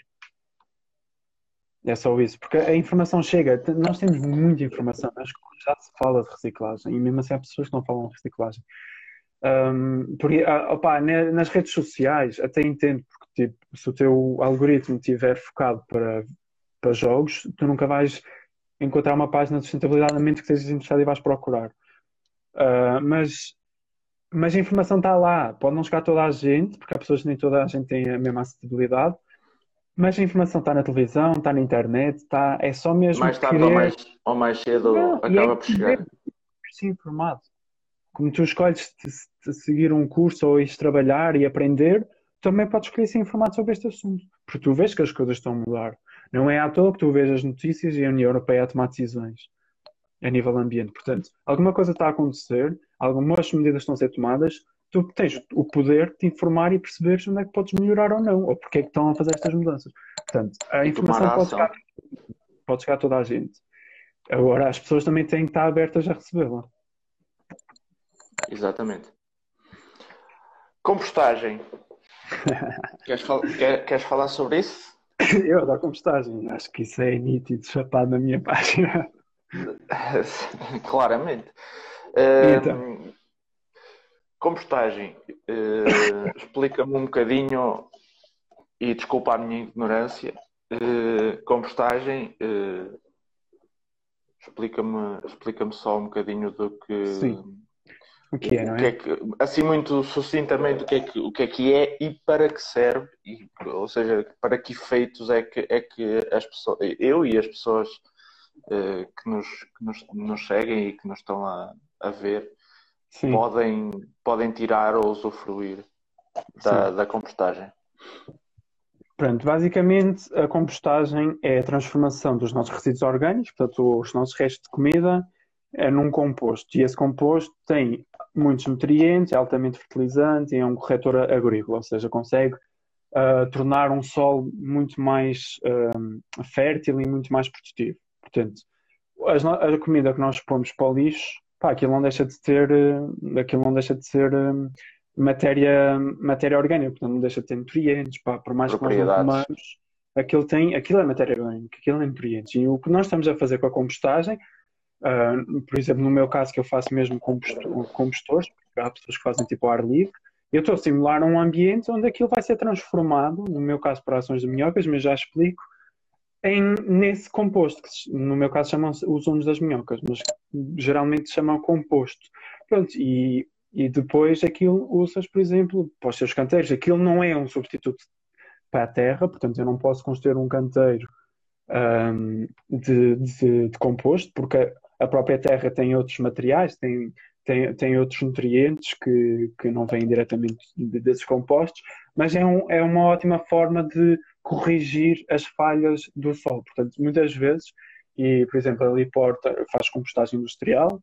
É só isso, porque a informação chega. T- Nós temos muita informação. Acho que já se fala de reciclagem e mesmo assim há pessoas que não falam de reciclagem. Um, porque, ah, opá, ne- nas redes sociais até entendo, porque tipo, se o teu algoritmo estiver focado para, para jogos, tu nunca vais encontrar uma página de sustentabilidade a menos que estejas interessado e vais procurar. Uh, mas, mas a informação está lá, pode não chegar a toda a gente, porque há pessoas que nem toda a gente tem a mesma acessibilidade, mas a informação está na televisão, está na internet, está, é só mesmo Mais tarde ou querer. mais, ou mais cedo Não, e é acaba por querer chegar. ser informado. Como tu escolhes te- te seguir um curso ou ires trabalhar e aprender, também podes escolher ser informado sobre este assunto. Porque tu vês que as coisas estão a mudar. Não é à toa que tu vês as notícias e a União Europeia a tomar decisões a nível ambiente. Portanto, alguma coisa está a acontecer, algumas medidas estão a ser tomadas, tu tens o poder de te informar e perceberes onde é que podes melhorar ou não, ou porque é que estão a fazer estas mudanças. Portanto, a E tomar informação a pode chegar, ação. pode chegar a toda a gente. Agora, as pessoas também têm que estar abertas a recebê-la. Exatamente. Compostagem. Queres, fal quer- queres falar sobre isso? Eu da compostagem, acho que isso é nítido, chapado na minha página. Claramente. E então, Hum, compostagem. Eh, explica-me um bocadinho, e desculpa a minha ignorância, eh, compostagem, eh, explica-me explica-me só um bocadinho do que, sim. o que é, O, o não que é é? que, assim muito sucintamente, o que é que, o que é que é e para que serve, e, ou seja, para que efeitos é que, é que as pessoas, eu e as pessoas eh, que, nos, que nos, nos seguem e que nos estão a, a ver Sim, podem, podem tirar ou usufruir da, sim. da compostagem. Pronto, basicamente a compostagem é a transformação dos nossos resíduos orgânicos, portanto os nossos restos de comida, é num composto. E esse composto tem muitos nutrientes, é altamente fertilizante e é um corretor agrícola, ou seja, consegue uh, tornar um solo muito mais uh, fértil e muito mais produtivo. Portanto, as no- a comida que nós pomos para o lixo, pá, aquilo não deixa de ter, uh, aquilo não deixa de ser uh, matéria, matéria orgânica, portanto não deixa de ter nutrientes, pá, por mais que nós não Propriedades. comamos, aquilo tem, aquilo é matéria orgânica, aquilo é nutrientes. E o que nós estamos a fazer com a compostagem, uh, por exemplo, no meu caso que eu faço mesmo composto, compostores, porque há pessoas que fazem tipo ao ar livre, eu estou a simular um ambiente onde aquilo vai ser transformado, no meu caso para ações de minhocas, mas já explico, em, nesse composto, que no meu caso chamam os humos das minhocas, mas geralmente se chamam composto. Pronto, e, e depois aquilo usas, por exemplo, para os seus canteiros. Aquilo não é um substituto para a terra, portanto eu não posso construir um canteiro ahm, de, de, de composto, porque a própria terra tem outros materiais, tem, tem, tem outros nutrientes que, que não vêm diretamente de- desses compostos, mas é, um, é uma ótima forma de corrigir as falhas do solo. Portanto, muitas vezes, e por exemplo, ali Porta faz compostagem industrial,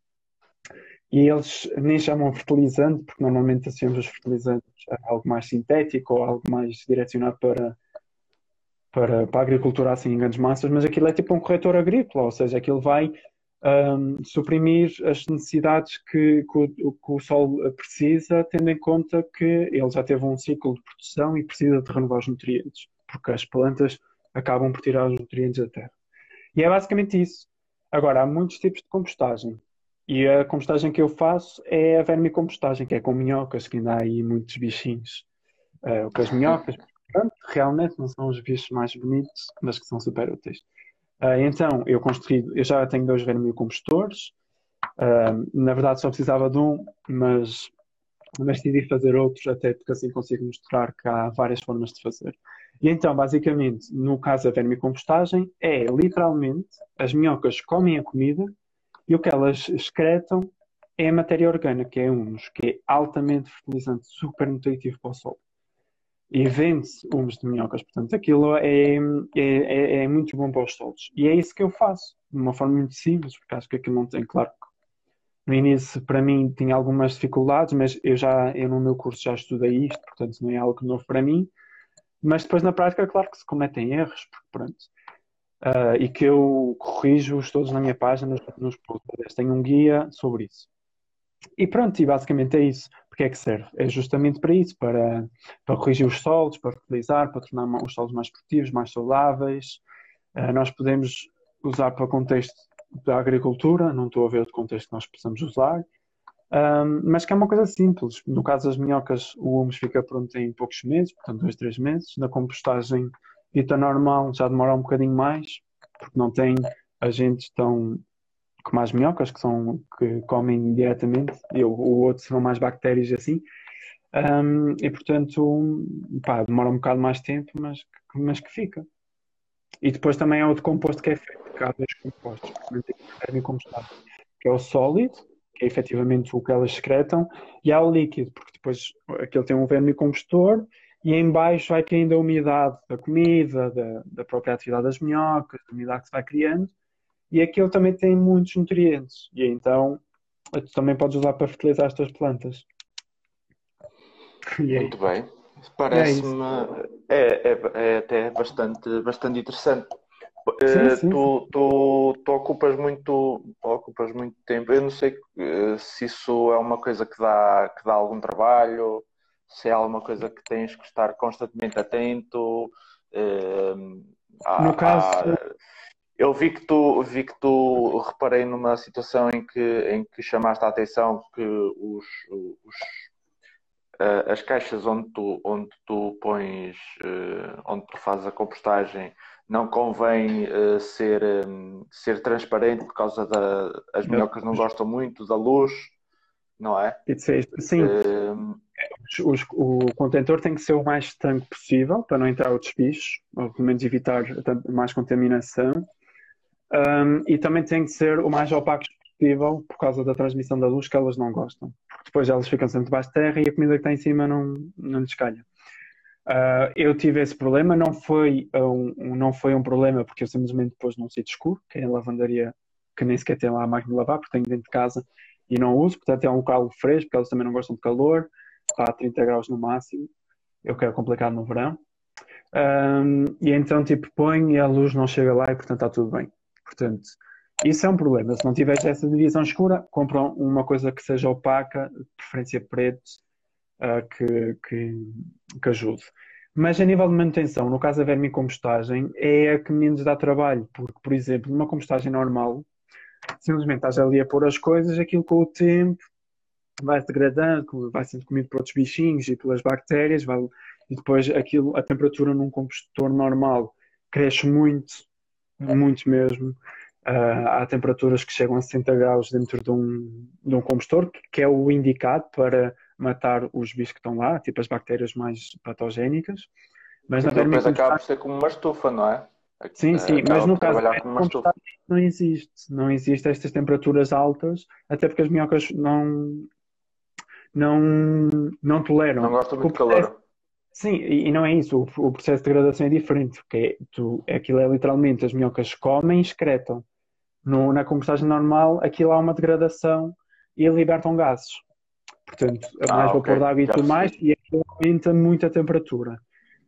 e eles nem chamam fertilizante, porque normalmente associamos os fertilizantes a algo mais sintético ou algo mais direcionado para para, para a agricultura assim em grandes massas, mas aquilo é tipo um corretor agrícola, ou seja, aquilo vai um, suprimir as necessidades que, que, o, que o solo precisa, tendo em conta que ele já teve um ciclo de produção e precisa de renovar os nutrientes, porque as plantas acabam por tirar os nutrientes da terra. E é basicamente isso. Agora, há muitos tipos de compostagem. E a compostagem que eu faço é a vermicompostagem, que é com minhocas, que ainda há aí muitos bichinhos uh, com as minhocas, pronto, realmente não são os bichos mais bonitos, mas que são super úteis. Uh, então, eu construí, eu já tenho dois vermicompostores, uh, na verdade só precisava de um, mas, mas decidi fazer outros, até porque assim consigo mostrar que há várias formas de fazer. E então, basicamente, no caso da vermicompostagem, é literalmente as minhocas comem a comida e o que elas excretam é a matéria orgânica, que é humus, que é altamente fertilizante, super nutritivo para o solo e vende-se humos de minhocas. Portanto, aquilo é, é, é, é muito bom para os solos. E é isso que eu faço, de uma forma muito simples, porque acho que aquilo não tem, claro, que no início para mim tinha algumas dificuldades, mas eu já, eu no meu curso já estudei isto, portanto não é algo novo para mim. Mas depois na prática, claro que se cometem erros, porque pronto. Uh, e que eu corrijo-os todos na minha página, nos, nos posts. Tenho um guia sobre isso. E pronto, e basicamente é isso. Porque é que serve? É justamente para isso, para, para corrigir os solos, para fertilizar, para tornar os solos mais produtivos, mais saudáveis. Uh, nós podemos usar para o contexto da agricultura, não estou a ver outro contexto que nós possamos usar, um, mas que é uma coisa simples. No caso das minhocas, o humus fica pronto em poucos meses, portanto, dois, três meses. Na compostagem dita normal já demora um bocadinho mais, porque não tem agentes tão como as minhocas, que são que comem diretamente, e o, o outro são mais bactérias assim. Um, e portanto, pá, demora um bocado mais tempo, mas, que- mas que fica. E depois também há outro composto que é feito, porque há dois compostos, que compostado, que é o sólido, que é efetivamente o que elas secretam, e há o líquido, porque depois aquele tem um vermicompostor e em baixo vai caindo a umidade da comida, da, da própria atividade das minhocas, da umidade que se vai criando, e aquele também tem muitos nutrientes, e então tu também podes usar para fertilizar as tuas plantas. E é, Muito bem. é isso. Parece-me é, é, é até bastante, bastante interessante. Sim, Eh, sim, sim. tu, tu, tu ocupas muito, ocupas muito tempo. Eu não sei eh, se isso é uma coisa que dá, que dá algum trabalho, se é alguma coisa que tens que estar constantemente atento. Eh, No há- caso, há- eu vi que tu, vi que tu reparei numa situação em que, em que chamaste a atenção que os, os Uh, as caixas onde tu, onde tu pões, uh, onde tu fazes a compostagem, não convém uh, ser, um, ser transparente por causa da. As da minhocas não luz. gostam muito da luz. não é? E disseste, sim, Uh, os- os- o contentor tem que ser o mais estanque possível para não entrar outros bichos, ou pelo menos evitar tanto- mais contaminação. Um, e também tem que ser o mais opaco possível por causa da transmissão da luz que elas não gostam. Porque depois elas ficam sempre debaixo de terra e a comida que está em cima não, não lhes calha. Uh, eu tive esse problema, não foi um, um- não foi um problema porque eu simplesmente pus num sítio escuro, que é a lavandaria que nem sequer tem lá a máquina de lavar, porque tenho dentro de casa e não uso, portanto é um local fresco, porque elas também não gostam de calor, está a trinta graus no máximo, eu quero complicado no verão. Um, e então tipo põe e a luz não chega lá e portanto está tudo bem. Portanto, isso é um problema. Se não tiveres essa divisão escura, compra uma coisa que seja opaca, de preferência preto, uh, que, que, que ajude. Mas a nível de manutenção, no caso da vermicompostagem, é a que menos dá trabalho, porque, por exemplo, numa compostagem normal, simplesmente estás ali a pôr as coisas, aquilo com o tempo vai se degradando, vai sendo comido por outros bichinhos e pelas bactérias, vai, e depois aquilo, a temperatura num compostor normal cresce muito, muito mesmo. Uh, há temperaturas que chegam a sessenta graus dentro de um, de um compostor, que é o indicado para matar os bichos que estão lá, tipo as bactérias mais patogénicas. Mas que na aquilo depois acaba por vermicompostagem, ser como uma estufa, não é? sim, sim, mas Acaba no por caso da trabalhar como uma estufa. vermicompostagem não existe. Não existe estas temperaturas altas, até porque as minhocas não, não, não Não toleram. gosto Porque muito o de processo, calor. sim, e, e não é isso. O, o processo de degradação é diferente, porque é, tu, aquilo é literalmente as minhocas comem e excretam. No, na compostagem normal, aquilo há uma degradação e libertam gases. Portanto, é mais Ah, ok, vapor de água e já tudo mais, percebi. e aquilo aumenta muito a temperatura.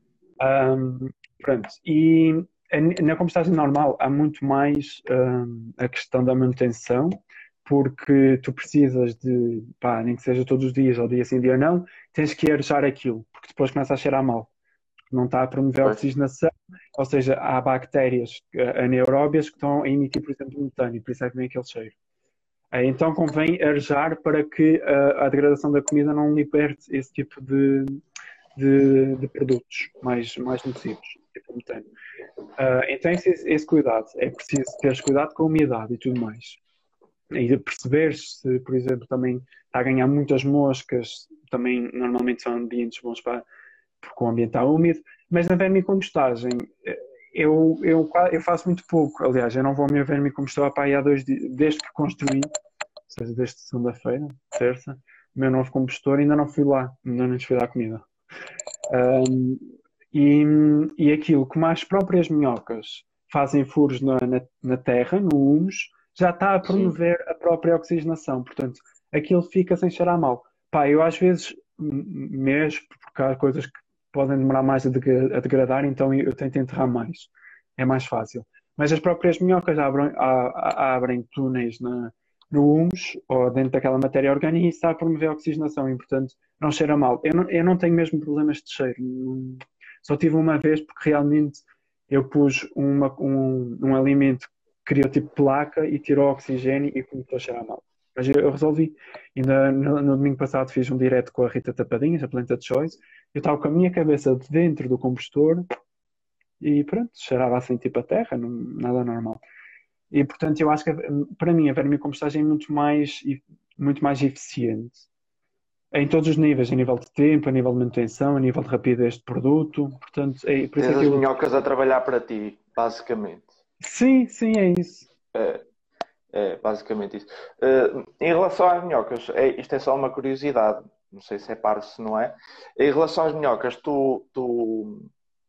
Ahm, pronto, e a- na compostagem normal há muito mais ahm, a questão da manutenção, porque tu precisas de, pá, nem que seja todos os dias, ou dia sim, dia não, tens que arejar aquilo, porque depois começa a cheirar mal. Não está a promover a Pois. oxigenação, ou seja, há bactérias eh, anaeróbias que estão a emitir, por exemplo, metano, e por isso é que vem aquele cheiro. Eh, Então convém arejar para que a, a degradação da comida não liberte esse tipo de, de, de produtos mais, mais nocivos, tipo metano. Ah, então esse, esse cuidado, é preciso teres cuidado com a umidade e tudo mais. E de perceber se, por exemplo, também está a ganhar muitas moscas, também normalmente são ambientes bons para, porque o ambiente está úmido, mas na vermicompostagem eh, eu, eu, qua- eu faço muito pouco. Aliás, eu não vou ao meu vermicompostor para aí há dois dias, desde que construí, ou seja, desde segunda-feira, terça, o meu novo compostor, ainda não fui lá, ainda não lhes fui dar comida. Ahm, e, e aquilo, como as próprias minhocas fazem furos na, na, na terra, no humus, já está a Sim. promover a própria oxigenação. Portanto, aquilo fica sem cheirar mal. Pá, eu às vezes m- mesmo, porque há coisas que podem demorar mais a, degra- a degradar, então eu tento enterrar mais. É mais fácil. Mas as próprias minhocas abrem, a- a- abrem túneis na, no humus ou dentro daquela matéria orgânica e isso está a promover a oxigenação e, portanto, não cheira mal. Eu não, eu não tenho mesmo problemas de cheiro. Não- Só tive uma vez porque realmente eu pus uma- um, um alimento que criou tipo placa e tirou oxigênio e começou a cheirar mal. Mas eu, eu resolvi. Ainda no, no domingo passado fiz um direto com a Rita Tapadinhas, a Planta de Choice. Eu estava com a minha cabeça de dentro do compostor e pronto, cheirava assim tipo a terra, não- nada normal. E portanto eu acho que para mim a vermicompostagem é muito mais, muito mais eficiente em todos os níveis, a nível de tempo, a nível de manutenção, a nível de rapidez de produto. Portanto, é, por isso é Tens que as eu. minhocas a trabalhar para ti, basicamente. Sim, sim, é isso. É, é basicamente isso. Eh, em relação às minhocas, é, isto é só uma curiosidade. Não sei se é parvo, se não é. Em relação às minhocas, tu, tu,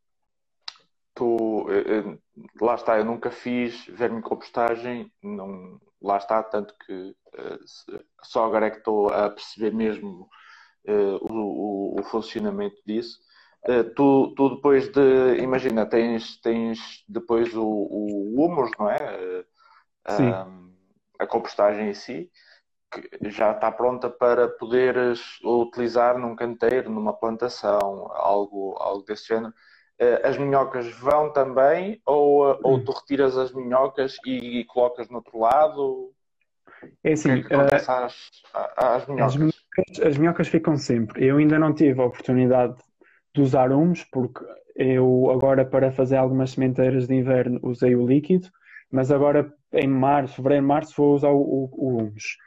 tu eh, eh, lá está, eu nunca fiz vermicompostagem, não, lá está, tanto que eh, se- só agora é que estou a perceber mesmo eh, o, o- o funcionamento disso. Eh, tu, tu depois de, imagina, tens, tens depois o, o humus, não é? Eh, Sim. ahm, a compostagem em si, que já está pronta para poderes utilizar num canteiro, numa plantação, algo, algo desse género. Eh, As minhocas vão também, ou, eh, ou Hum. tu retiras as minhocas e, colocas no outro lado? É O que é assim, que ah, acontece às, às as minhocas? minhocas, as minhocas ficam sempre. Eu ainda não tive a oportunidade de usar humus, porque eu agora para fazer algumas sementeiras de inverno usei o líquido, mas agora em março, fevereiro, março vou usar o, o, o humus.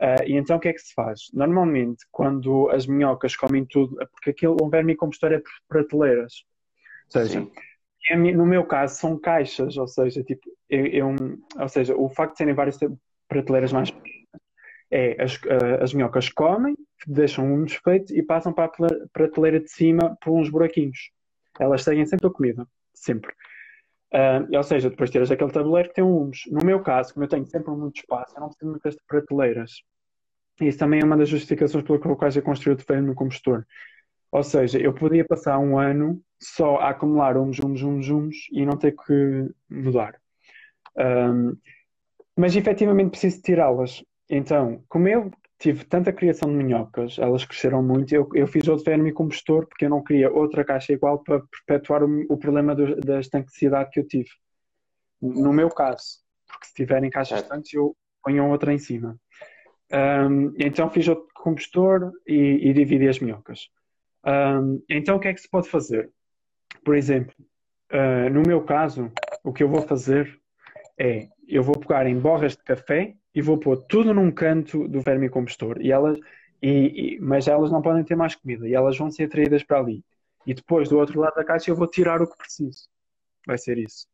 Ah, e então o que é que se faz? Normalmente, quando as minhocas comem tudo, porque aquilo, um vermicompostor é por prateleiras, ou seja, Sim, é mi- no meu caso são caixas, ou seja, tipo, eu, eu- ou seja, o facto de serem várias prateleiras mais é as, ah, as minhocas comem, deixam um desfeito e passam para a pla- prateleira de cima por uns buraquinhos. Elas seguem sempre a comida, sempre. Ah, ou seja, depois tiras aquele tabuleiro que tem uns. No meu caso, como eu tenho sempre muito espaço, eu não preciso de muitas prateleiras. Isso também é uma das justificações pela qual eu construí o terreno no compostor. Ou seja, eu podia passar um ano só a acumular uns, uns, uns, uns e não ter que mudar. Um, mas efetivamente preciso tirá-las. Então, como eu tive tanta criação de minhocas, elas cresceram muito, eu, eu fiz outro vermicompostor porque eu não queria outra caixa igual para perpetuar o, o problema do, da estanquicidade que eu tive. No meu caso, porque se tiverem caixas certo. estanques, eu ponho outra em cima. Um, então fiz outro compostor e, e dividi as minhocas. Um, então o que é que se pode fazer? Por exemplo, uh, no meu caso, o que eu vou fazer é, eu vou pegar em borras de café e vou pôr tudo num canto do vermicompostor. E elas, e, e, mas elas não podem ter mais comida e elas vão ser atraídas para ali. E depois, do outro lado da caixa, eu vou tirar o que preciso. Vai ser isso.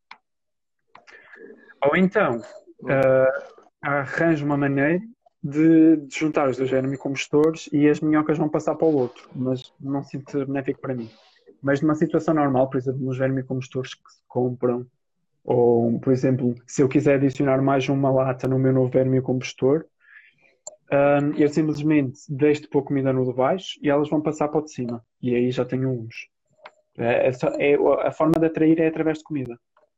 Ou então, Hum. uh, arranjo uma maneira de, de juntar os dois vermicompostores e as minhocas vão passar para o outro, mas não sinto ser benéfico para mim. Mas numa situação normal, por exemplo, nos vermicompostores que se compram, ou, por exemplo, se eu quiser adicionar mais uma lata no meu novo vermicompostor, um, eu simplesmente deixo de pôr comida no de baixo e elas vão passar para o de cima. E aí já tenho uns. É, é só- é- a forma de atrair é através de comida.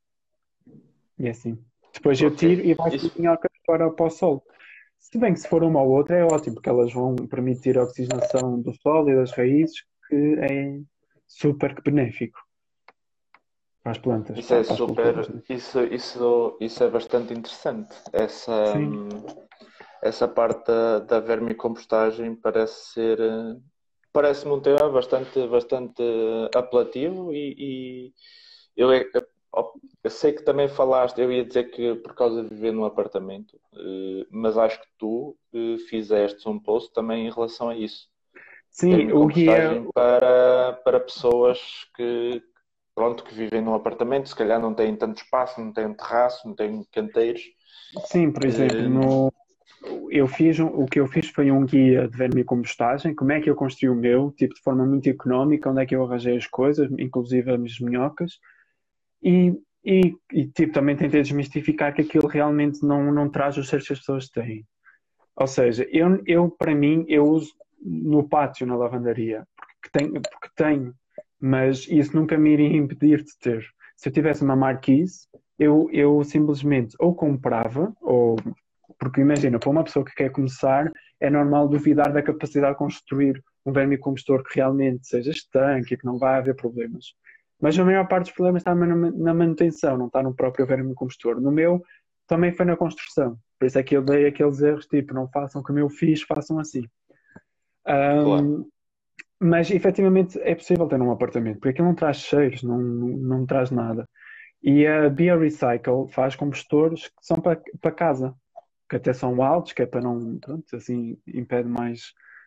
E é assim. Depois eu Ok. tiro e vai as Isso, minhocas para, para o solo. Se bem que se for uma ou outra é ótimo, porque elas vão permitir a oxigenação do solo e das raízes, que é super benéfico para as plantas, isso para, é para as culturas, super. né? Isso, isso, isso é bastante interessante. Essa, Sim, hum, essa parte da, da vermicompostagem parece ser. eh, Parece-me um tema bastante, bastante apelativo e, e eu, é- eu sei que também falaste, eu ia dizer que por causa de viver num apartamento, eh, mas acho que tu eh, fizeste um post também em relação a isso. sim, o guia, Vermicompostagem para, para pessoas que, pronto, que vivem num apartamento, se calhar não têm tanto espaço, não têm um terraço, não têm canteiros. sim, por exemplo, Eh, no, eu fiz, um- o que eu fiz foi um guia de vermicompostagem, como é que eu construí o meu, tipo de forma muito económica, onde é que eu arranjei as coisas, inclusive as minhocas, e, e, e tipo, também tentei desmistificar que aquilo realmente não, não traz os cheiros que as pessoas têm. Ou seja, eu, eu para mim, eu uso no pátio, na lavandaria, porque tenho, porque tenho, mas isso nunca me iria impedir de ter. Se eu tivesse uma marquise, eu, eu simplesmente ou comprava, ou porque imagina, para uma pessoa que quer começar, é normal duvidar da capacidade de construir um vermicompostor que realmente seja estanque e que não vai haver problemas. Mas a maior parte dos problemas está na na manutenção, não está no próprio vermicompostor. No meu, também foi na construção. Por isso é que eu dei aqueles erros, tipo, não façam como eu fiz, façam assim. claro, Ahm, mas efetivamente é possível ter um apartamento, porque aquilo não traz cheiros, não, não, não traz nada. E a BioRecycle faz compostores que são para, para casa, que até são altos, que é para não, pronto, assim impede mais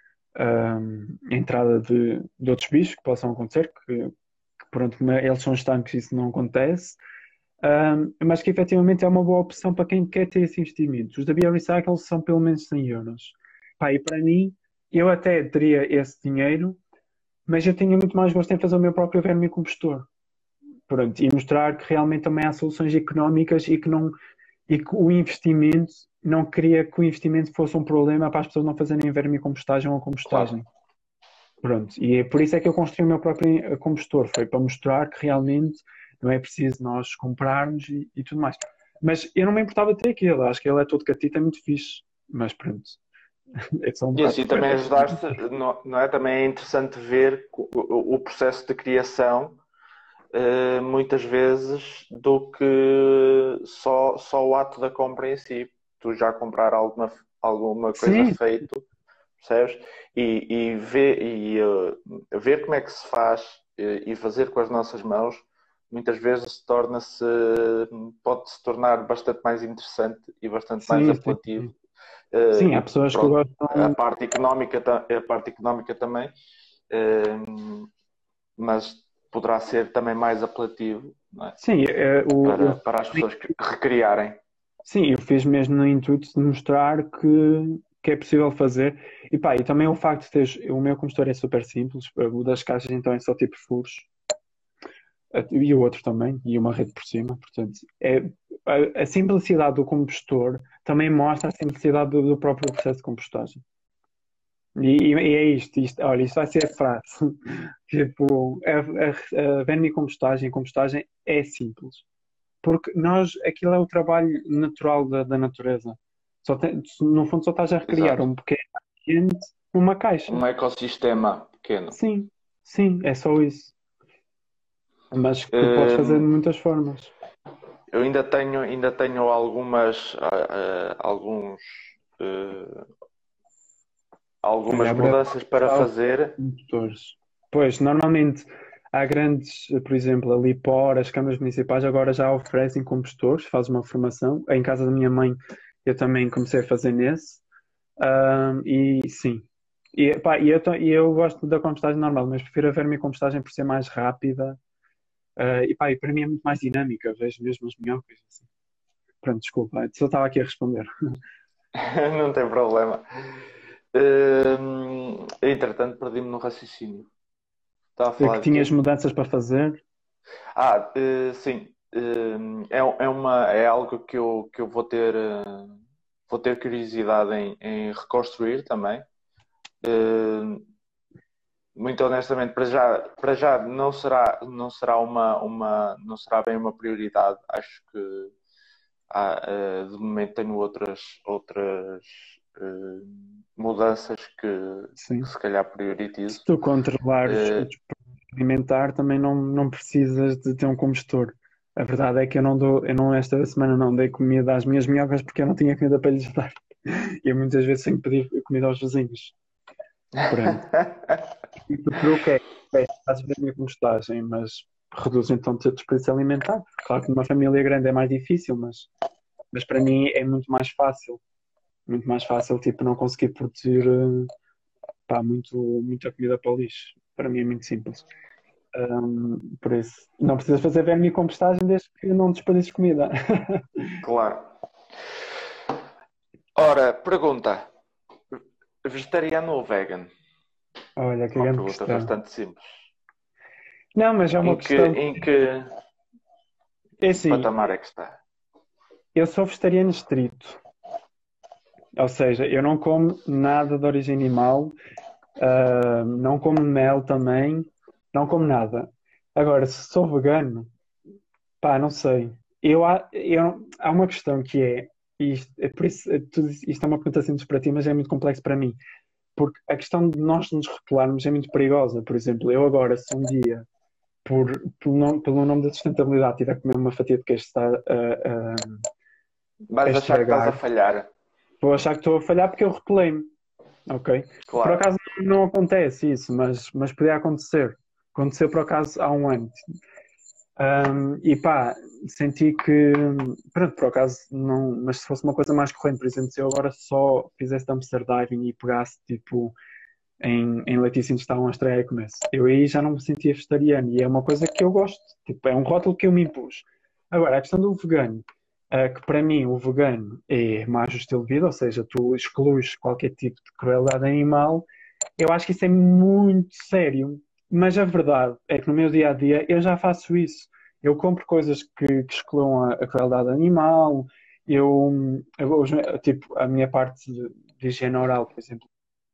ahm, a entrada de, de outros bichos que possam acontecer, que, que pronto, como eles são estanques, isso não acontece. Ahm, mas que efetivamente é uma boa opção para quem quer ter esse investimento. Os da BioRecycle são pelo menos cem euros. Pá, e para mim, eu até teria esse dinheiro, mas eu tinha muito mais gosto em fazer o meu próprio vermicompostor. Pronto, e mostrar que realmente também há soluções económicas e que, não, e que o investimento, não queria que o investimento fosse um problema para as pessoas não fazerem vermicompostagem ou claro. compostagem. Pronto, e é por isso é que eu construí o meu próprio eh, compostor, foi para mostrar que realmente não é preciso nós comprarmos e, e tudo mais. Mas eu não me importava de ter aquilo, acho que ele é todo catito, é muito fixe, mas pronto, é só um E bocado assim de pé também daqui. ajudaste, não, não é? Também é interessante ver o, o- o processo de criação, eh, muitas vezes, do que só, só o ato da compra em si. Tu já comprar alguma, alguma coisa Sim, feita, percebes? E, e, ver, e eh, ver como é que se faz eh, e fazer com as nossas mãos, muitas vezes torna-se, pode se tornar bastante mais interessante e bastante mais sim, sim, apelativo sim. Sim, Uh, há pessoas que pronto, a gostam. parte económica, a parte económica também, uh, mas poderá ser também mais apelativo, não é? Sim, é, o, eu, para, para as pessoas que recriarem. sim, eu fiz mesmo no intuito de mostrar que, que é possível fazer. E pá, e também o facto de teres. O meu compostor é super simples, o das caixas então é só tipo furos. E o outro também, e uma rede por cima. Portanto, é, a, a simplicidade do compostor também mostra a simplicidade do, do próprio processo de compostagem. E, e- e é isto, isto, olha, isto vai ser a frase. Tipo, a, a, a vermicompostagem, a compostagem é simples. Porque nós, aquilo é o trabalho natural da, da natureza. Só tem- no fundo, só estás a recriar Exato. um pequeno ambiente numa caixa. Um ecossistema pequeno. Sim, sim, é só isso. Mas que podes fazer de Uh, muitas formas. eu ainda tenho, ainda tenho algumas, uh, uh, alguns, uh, algumas Olha, a breve mudanças para fazer. motores. Pois, normalmente há grandes, por exemplo, a Lipor, as câmaras municipais agora já oferecem compostores, faz uma formação. Em casa da minha mãe eu também comecei a fazer nesse. Ahm, e sim. E, pá, e eu, to- e eu gosto da compostagem normal, mas prefiro a vermicompostagem por ser mais rápida. Ah, e, pá, e para mim é muito mais dinâmica, vejo mesmo as minhocas. Assim. Pronto, desculpa, só estava aqui a responder. Não tem problema. Uh, entretanto, perdi-me no raciocínio. Estava a É que falar de tinhas quê? mudanças para fazer. Ah, uh, sim. Uh, é, é, uma, é algo que eu, que eu vou ter, uh, vou ter curiosidade em, em reconstruir também. Uh, muito honestamente, para já, para já não será, não será uma, uma, não será bem uma prioridade. Acho que há, uh, de momento tenho outras, outras uh, mudanças que, que Sim. se calhar Se priorizo. tu controlares o Uh, desporto alimentar, também não, não precisas de ter um compostor. A verdade é que eu não dou, eu não esta semana não dei comida às minhas minhocas porque eu não tinha comida para lhes dar. E eu muitas vezes tenho que pedir comida aos vizinhos. Pronto. E o truque é, é fazes a minha compostagem, mas reduz então o teu desperdício alimentar. Claro que numa família grande é mais difícil, mas, mas para mim é muito mais fácil. Muito mais fácil, tipo, não conseguir produzir eh, pá, muito, muita comida para o lixo. Para mim é muito simples. Um, por isso, não precisas fazer vermicompostagem desde que não desperdices comida. claro. Ora, pergunta: vegetariano ou vegan? Olha, que Uma grande pergunta questão. bastante simples. Não, mas é uma Em que, questão. em que, É em que assim, patamar é que está? eu sou vegetariano estrito. Ou seja, eu não como nada de origem animal, ah, não como mel também, não como nada. Agora, se sou vegano, pá, não sei. Eu, há- eu, há uma questão que é, e isto, é por isso, é tudo isso- isto é uma pergunta simples para ti, mas é muito complexo para mim. Porque a questão de nós nos rotularmos é muito perigosa. Por exemplo, eu agora, se um dia, por, pelo, nome, pelo nome da sustentabilidade, tiver a comer uma fatia de queijo que está a, a, a Vais achar que estás a estragar, falhar. vou achar que estou a falhar porque eu rotulei-me. Ok? Por Claro. acaso não acontece isso, mas, mas podia acontecer. Aconteceu por acaso há um ano. Um, e pá, senti que, pronto, por acaso não, mas se fosse uma coisa mais corrente, por exemplo, se eu agora só fizesse dumpster diving e pegasse tipo em, em laticínios que estavam a estrear e comesse, eu aí já não me sentia vegetariano e é uma coisa que eu gosto, tipo, é um rótulo que eu me impus. Agora, a questão do vegano, é que para mim o vegano é mais o estilo de vida, ou seja, tu excluis qualquer tipo de crueldade animal, eu acho que isso é muito sério. Mas a verdade é que no meu dia a dia eu já faço isso. Eu compro coisas que, que excluam a, a crueldade animal. Eu, eu, os me- tipo, a minha parte de, de higiene oral, por exemplo.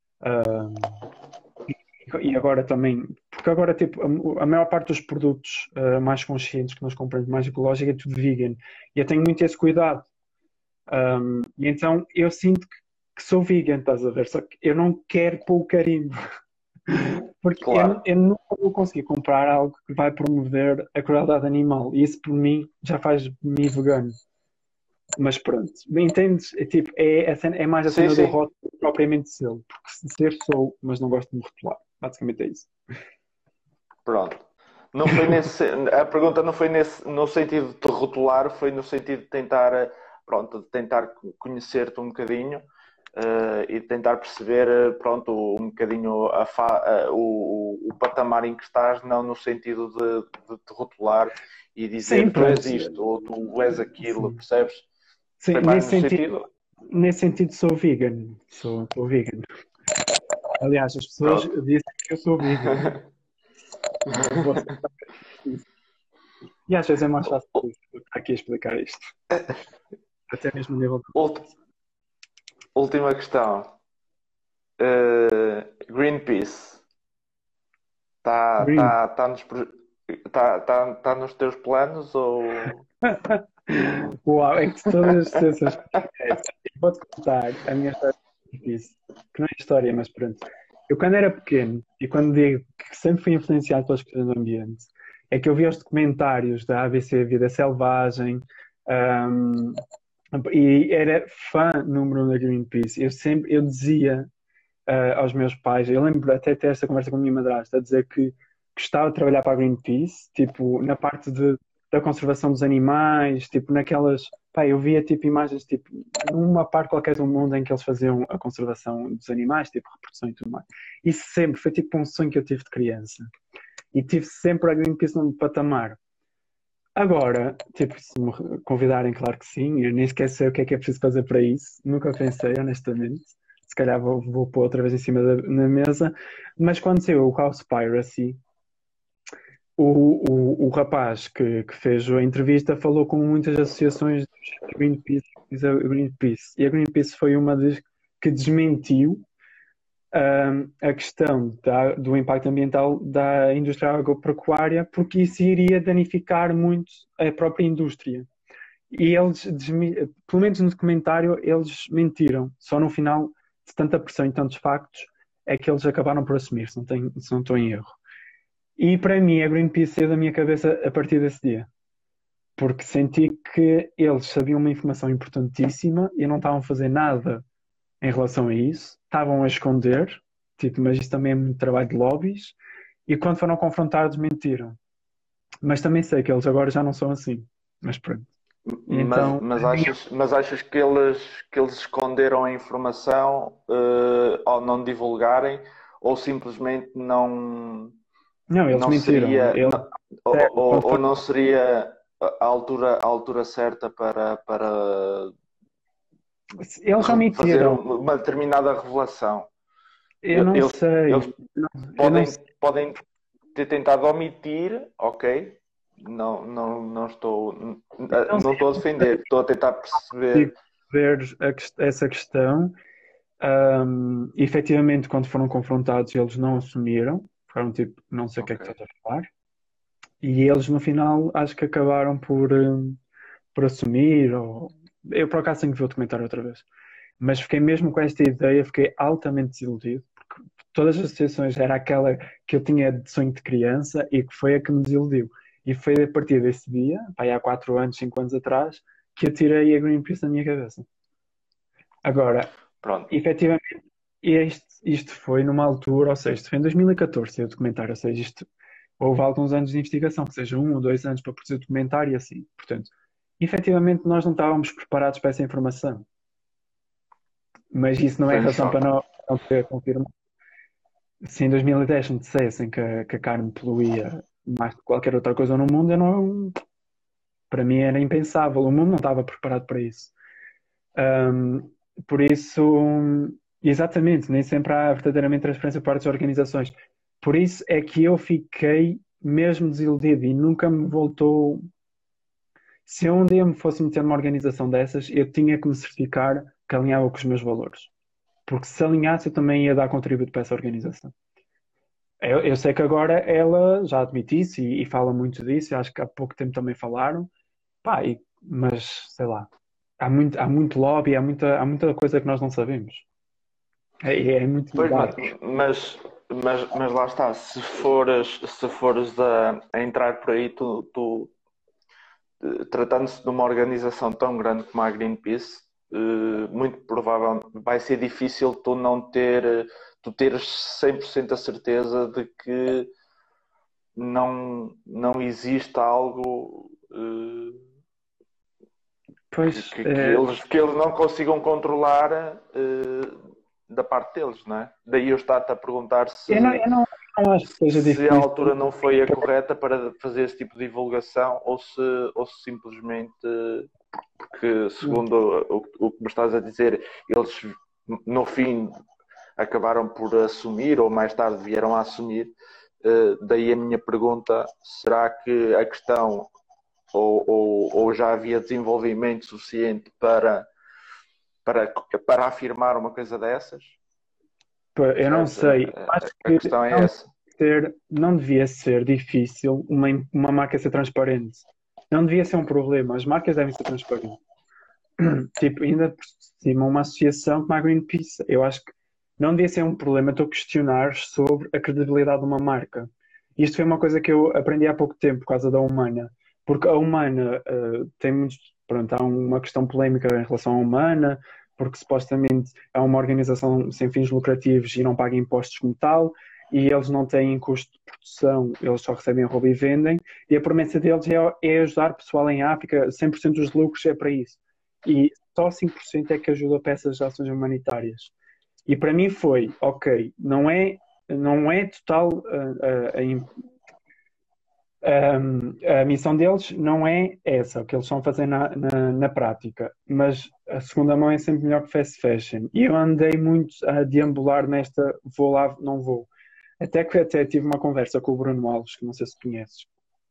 E agora também, porque agora tipo, a, a maior parte dos produtos ah, mais conscientes que nós compramos, mais ecológicos, é tudo vegan. E eu tenho muito esse cuidado. Um, e então eu sinto que, que sou vegan, estás a ver? Só que eu não quero pôr o carimbo. Porque eu, Claro. eu nunca vou conseguir comprar algo que vai promover a crueldade animal. E isso, por mim, já faz-me vegano. Mas pronto, entendes? É, tipo, é, é, cena- é mais a Sim, cena do sim. rótulo propriamente selo. Porque se ser sou, mas não gosto de me rotular. Basicamente é isso. Pronto. Não foi nesse, a pergunta não foi nesse, no sentido de te rotular, foi no sentido de tentar, pronto, de tentar conhecer-te um bocadinho. uh, e tentar perceber, pronto, um bocadinho a fa, uh, o, o patamar em que estás, não no sentido de, de te rotular e Sim, dizer tu és pronto. isto ou tu és aquilo, Sim. percebes? Sim, Foi mais nesse no sentido, sentido, nesse sentido sou vegan. Sou, sou vegan. Aliás, as pessoas pronto. dizem que eu sou vegan. Não vou ser isso. E às vezes é mais fácil estar aqui a explicar isto. Até mesmo a nível de... Ult- Última questão. Uh, Greenpeace está Green. tá, tá nos, pro- tá, tá, tá nos teus planos ou. Uau, é que todas as situações que acontecem, eu vou-te contar a minha história disso, que não é história, mas pronto. Eu quando era pequeno, e quando digo que sempre fui influenciado pelas questões do ambiente, é que eu via os documentários da A B C Vida Selvagem, ahm, e era fã número um da Greenpeace. Eu sempre, eu dizia ah, aos meus pais, eu lembro até ter esta conversa com a minha madrasta, a dizer que gostava de trabalhar para a Greenpeace, tipo, na parte de, da conservação dos animais, tipo, naquelas. Pá, eu via tipo imagens, tipo, numa parte qualquer do mundo em que eles faziam a conservação dos animais, tipo, reprodução e tudo mais. Isso sempre foi tipo um sonho que eu tive de criança. E tive sempre a Greenpeace num patamar. Agora, tipo, se me convidarem, claro que sim, eu nem sequer sei o que é que é preciso fazer para isso, nunca pensei, honestamente. Se calhar vou, vou pôr outra vez em cima da na mesa, mas quando saiu o Cowspiracy, o, o, o rapaz que, que fez a entrevista falou com muitas associações de Greenpeace, a Greenpeace, e a Greenpeace foi uma das que desmentiu hum, a questão da- do impacto ambiental da indústria agropecuária, porque isso iria danificar muito a própria indústria. E eles, desmi- pelo menos no documentário, eles mentiram. Só no final de tanta pressão e tantos factos é que eles acabaram por assumir, se não, tenho, se não estou em erro. E para mim, a Greenpeace saiu da minha cabeça a partir desse dia. Porque senti que eles sabiam uma informação importantíssima e não estavam a fazer nada em relação a isso. Estavam a esconder, tipo, mas isso também é muito trabalho de lobbies. E quando foram confrontados, mentiram. Mas também sei que eles agora já não são assim. Mas pronto. E Mas, então, mas, a minha achas, mas achas que eles, que eles esconderam a informação eh, ao não divulgarem ou simplesmente não, Não, eles não mentiram. seria Eles, não- ou, ou, quando ou foi, não seria a altura, a altura certa para, para eles já re- fazer mentiram. um- uma determinada revelação? Eu não Eles, sei. eles Não, eu não podem, sei. podem ter tentado omitir, ok? Não, não, não estou, Eu não não sei, estou a defender, estou a tentar perceber. consigo ver a ques- essa questão. Ahm, efetivamente, quando foram confrontados, eles não assumiram. Foram tipo, não sei o que é que Ok. estás a falar. E eles, no final, acho que acabaram por, hum, por assumir. Ou... Eu, por acaso, tenho que ver o documentário outra vez. Mas fiquei mesmo com esta ideia, fiquei altamente desiludido, porque todas as associações era aquela que eu tinha de sonho de criança e que foi a que me desiludiu. E foi a partir desse dia, pá, há quatro anos, cinco anos atrás, que eu tirei a Greenpeace da minha cabeça. Agora, Pronto. efetivamente, isto, isto foi numa altura, ou seja, isto foi em dois mil e catorze, o documentário, ou seja, isto houve alguns anos de investigação, que seja um ou dois anos para produzir o documentário e assim. Portanto, efetivamente nós não estávamos preparados para essa informação. Mas isso não é Foi um razão para choque. não, não ter confirmado. Se em dois mil e dez me dissessem que, a- que a carne poluía mais do que qualquer outra coisa no mundo, eu não, para mim era impensável. O mundo não estava preparado para isso. Ahm, por isso, exatamente, nem sempre há verdadeiramente transparência por parte das organizações. Por isso é que eu fiquei mesmo desiludido e nunca me voltou. Se eu um dia me fosse meter numa organização dessas, eu tinha que me certificar que alinhava com os meus valores. Porque se alinhasse, eu também ia dar contributo para essa organização. Eu, eu sei que agora ela já admite isso e, e fala muito disso, e acho que há pouco tempo também falaram, pá, e- mas sei lá, há muito, há muito lobby, há muita, há muita coisa que nós não sabemos. É, é muito Pois, ma- vago. mas, mas, mas lá está, se fores, se fores a, a entrar por aí, tu, tu, eh, tratando-se de uma organização tão grande como a Greenpeace, eh, muito provável vai ser difícil tu não ter, eh, tu teres cem por cento a certeza de que não, não existe algo eh, que, Pois, que, que é, eles, que eles não consigam controlar eh, da parte deles, não é? Daí eu estou-te a perguntar se, eu não, eu não, não acho que seja se a difícil. altura não foi a correta para fazer esse tipo de divulgação ou se, ou se simplesmente, porque segundo o, o que me estás a dizer, eles no fim acabaram por assumir ou mais tarde vieram a assumir. Uh, daí a minha pergunta, será que a questão ou, ou, ou já havia desenvolvimento suficiente para, para, para afirmar uma coisa dessas? Eu não Percebes? sei. A, Acho a que questão é não, essa. ser, não devia ser difícil uma, uma marca ser transparente. Não devia ser um problema. As marcas devem ser transparentes. Tipo, ainda por cima, uma associação como a Greenpeace, eu acho que não devia ser um problema tu questionar sobre a credibilidade de uma marca. Isto foi uma coisa que eu aprendi há pouco tempo por causa da Humana. Porque a Humana uh, tem muitos. Pronto, há uma questão polémica em relação à Humana, porque supostamente é uma organização sem fins lucrativos e não paga impostos como tal, e eles não têm custo de produção, eles só recebem roubo e vendem, e a promessa deles é, é ajudar pessoal em África, cem por cento dos lucros é para isso. E só cinco por cento é que ajuda para essas ações humanitárias. E para mim foi, ok, não é, não é total a, a, a, a missão deles não é essa, o que eles estão a fazer na, na, na prática, mas a segunda mão é sempre melhor que fast fashion. E eu andei muito a deambular nesta vou lá, não vou. Até que até tive uma conversa com o Bruno Alves, que não sei se conheces.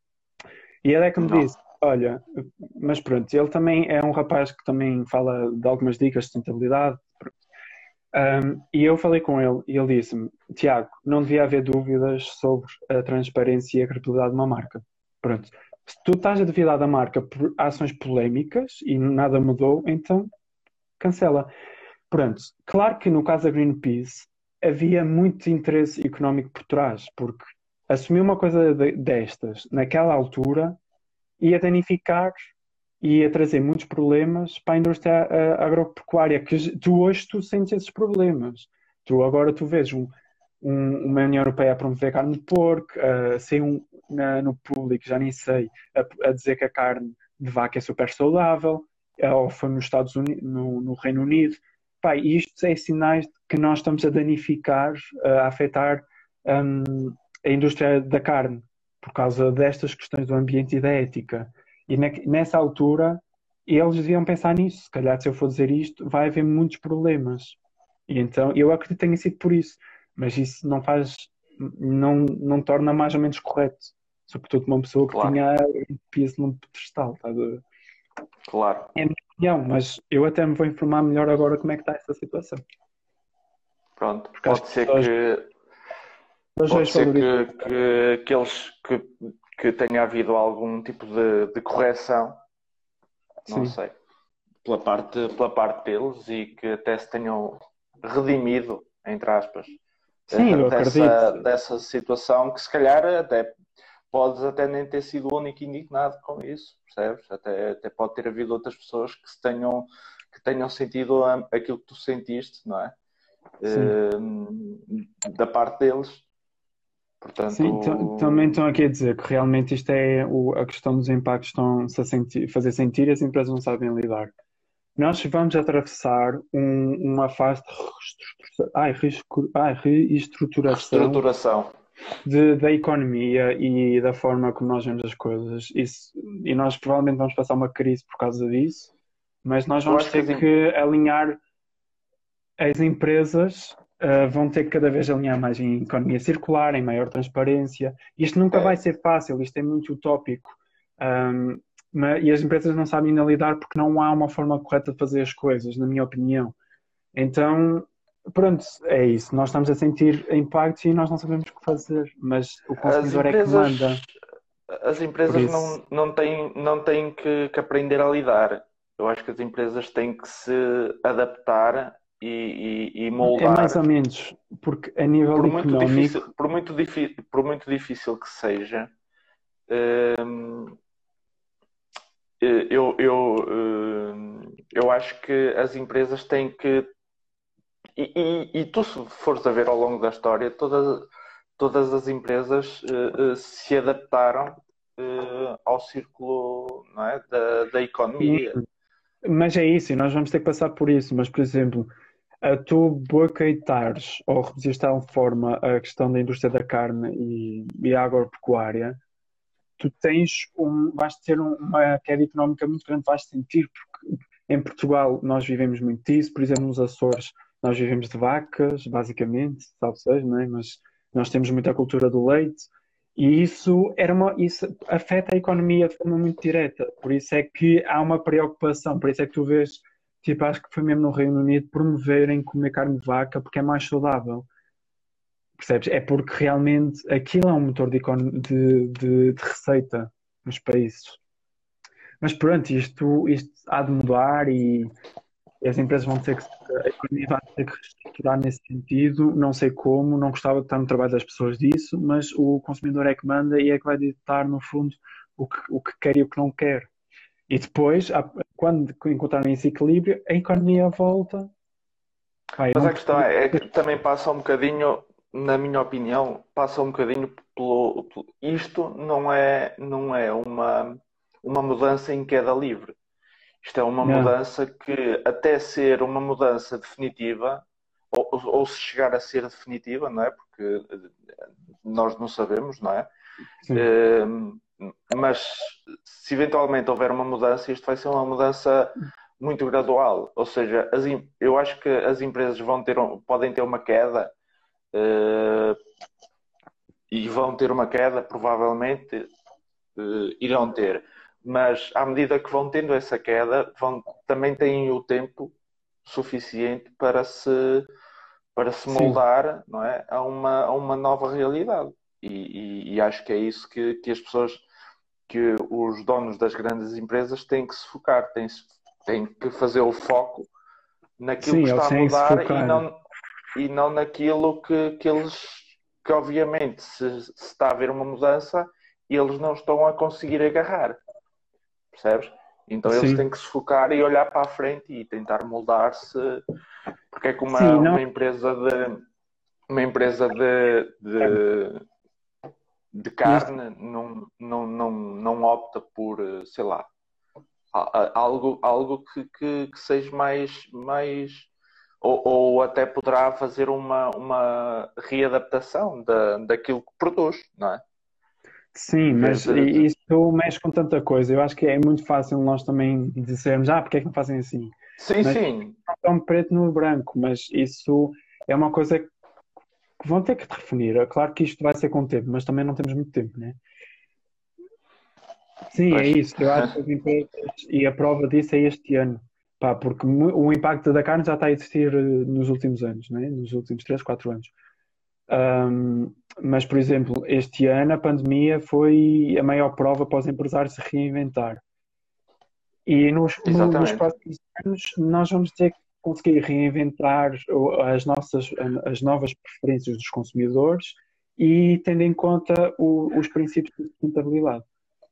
E ele é que me Não. disse, olha, mas pronto, ele também é um rapaz que também fala de algumas dicas de sustentabilidade. Um, e eu falei com ele e ele disse-me, Tiago, não devia haver dúvidas sobre a transparência e a credibilidade de uma marca. Pronto. Se tu estás a duvidar da marca por ações polémicas e nada mudou, então cancela. Pronto. Claro que no caso da Greenpeace havia muito interesse económico por trás, porque assumir uma coisa de, destas naquela altura ia danificar e ia trazer muitos problemas para a indústria uh, agropecuária, que tu hoje tu sentes esses problemas. Tu agora tu vês um, um, uma União Europeia a promover carne de porco, uh, sem um, na, no público, já nem sei, a, a dizer que a carne de vaca é super saudável, uh, ou foi nos Estados Unidos, no, no Reino Unido. Pá, isto é sinais de que nós estamos a danificar, uh, a afetar um, a indústria da carne, por causa destas questões do ambiente e da ética. E nessa altura eles deviam pensar nisso. Se calhar, se eu for dizer isto, vai haver muitos problemas. E então eu acredito que tenha sido por isso. Mas isso não faz, não, não torna mais ou menos correto. Sobretudo uma pessoa que Claro, tinha peso num pedestal. Tá? claro. É a minha opinião, mas eu até me vou informar melhor agora como é que está essa situação. Pronto. Porque acho Pode que ser as que, pessoas pode hoje ser valorizam. que, que, que eles que, que tenha havido algum tipo de, de correção, não Sim, sei, pela parte, pela parte deles e que até se tenham redimido, entre aspas, sim, eu acredito. dessa, dessa situação que se calhar até podes até nem ter sido o único indignado com isso, percebes? Até, até pode ter havido outras pessoas que se tenham, que tenham sentido aquilo que tu sentiste, não é? Sim. Uh, da parte deles. Sim, t- também Portanto, estão aqui a dizer que realmente isto é o- a questão dos impactos estão-se a sentir, fazer sentir e as empresas não sabem lidar. Nós vamos atravessar um- uma fase de reestruturação, ai, reescu- ai, reestruturação reestruturação. de- da economia e da forma como nós vemos as coisas. Isso, e nós provavelmente vamos passar uma crise por causa disso, mas nós Eu vamos acho que ter as, em- que alinhar as empresas uh, vão ter que cada vez alinhar mais em economia circular, em maior transparência. Isto nunca vai é, ser fácil, isto é muito utópico. Um, mas, e as empresas não sabem ainda lidar porque não há uma forma correta de fazer as coisas, na minha opinião. Então, pronto, é isso. Nós estamos a sentir impactos e nós não sabemos o que fazer, mas o as consumidor é que manda. empresas, as Por empresas isso, não, não têm, não têm que, que aprender a lidar. Eu acho que as empresas têm que se adaptar e, e, e é mais ou moldar, menos, porque a nível por muito económico, difícil, por muito, difi- por muito difícil que seja. hum, eu, eu, hum, eu acho que as empresas têm que. E, e, e tu, se fores a ver ao longo da história, todas, todas as empresas uh, uh, se adaptaram uh, ao círculo, não é, da, da sim, economia. Mas é isso, e nós vamos ter que passar por isso. Mas, por exemplo, a tu boicotares ou reduzires de tal forma a questão da indústria da carne e, e a agropecuária, tu tens um, vais ter um- uma queda económica muito grande, vais sentir, porque em Portugal nós vivemos muito disso, por exemplo, nos Açores nós vivemos de vacas, basicamente, sabe seja, não é? Mas nós temos muita cultura do leite e isso, era uma, isso afeta a economia de forma muito direta, por isso é que há uma preocupação, por isso é que tu vês, tipo, acho que foi mesmo no Reino Unido, promoverem comer carne de vaca porque é mais saudável. Percebes? É porque realmente aquilo é um motor de, econo- de, de- de receita nos países. Mas pronto, isto, isto há de mudar e as empresas vão ter que, a economia vai ter que reestruturar nesse sentido. Não sei como, não gostava de estar no trabalho das pessoas disso, mas o consumidor é que manda e é que vai ditar, no fundo, o que, o que quer e o que não quer. E depois, há- quando encontrarem esse equilíbrio, a economia volta. Vai, eu Mas não a questão percebo. é, é que também passa um bocadinho, na minha opinião, passa um bocadinho pelo, pelo- isto não é, não é uma, uma mudança em queda livre. Isto é uma Yeah, mudança que, até ser uma mudança definitiva, ou, ou se chegar a ser definitiva, não é? Porque eh, nós não sabemos, não é? sim, Eh, mas se eventualmente houver uma mudança, isto vai ser uma mudança muito gradual. Ou seja, as em- eu acho que as empresas vão ter, um- podem ter uma queda, eh, e vão ter uma queda, provavelmente, eh, irão ter. Mas à medida que vão tendo essa queda, vão, também têm o tempo suficiente para se, para se sim. moldar, não é, a uma, a uma nova realidade. E, e- e acho que é isso que, que as pessoas, que os donos das grandes empresas têm que se focar, têm, têm que fazer o foco naquilo Sim, que eles está a têm que se mudar e focar. não, e não naquilo que, que eles, que obviamente, se, se está a haver uma mudança, eles não estão a conseguir agarrar, percebes? Então eles têm Sim. que se focar e olhar para a frente e tentar moldar-se, porque é que uma, Sim, não. uma empresa de uma empresa de, de, de Este, carne não, não, não, não opta por, sei lá, algo, algo que, que, que seja mais, mais ou, ou até poderá fazer uma, uma readaptação da, daquilo que produz, não é? sim, Em vez mas de, de... isso mexe com tanta coisa. Eu acho que é muito fácil nós também dizermos, ah, porque é que não fazem assim? Sim, Mas sim, é um preto no branco, mas isso é uma coisa que vão ter que definir. É claro que isto vai ser com o tempo, mas também não temos muito tempo, né? Sim, é pois. isso. Eu acho que as empresas, e a prova disso é este ano. Pá, porque mu- o impacto da carne já está a existir eh, nos últimos anos, né? Nos últimos três quatro anos. Um, mas, por exemplo, este ano a pandemia foi a maior prova para os empresários se reinventar. E nos, no- nos Exatamente. próximos anos nós vamos ter que conseguir reinventar o- as nossas, as novas preferências dos consumidores e tendo em conta o- os princípios de sustentabilidade.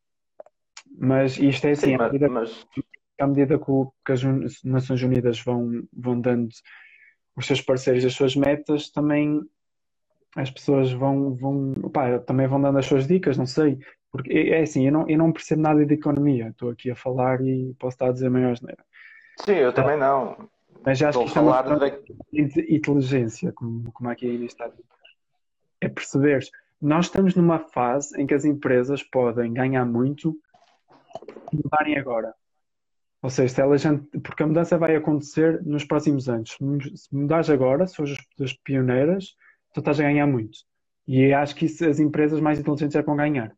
Mas isto é Sim, assim, à mas, medida, mas à medida que, o- que as Un- Nações Unidas vão, vão dando os seus parceiros as suas metas, também as pessoas vão, vão, pá, também vão dando as suas dicas, não sei. Porque é é assim, eu não, eu não percebo nada de economia. Estou aqui a falar e posso estar a dizer maior asneira. sim, eu Ah, também não. mas acho Estou que a isto é uma falar questão da. de inteligência, como, como aqui ainda está. É perceber. Nós estamos numa fase em que as empresas podem ganhar muito e mudarem agora. Ou seja, se elas, ant- porque a mudança vai acontecer nos próximos anos. Se mudares agora, se fores das pioneiras, tu estás a ganhar muito. E acho que isso, as empresas mais inteligentes é que vão ganhar.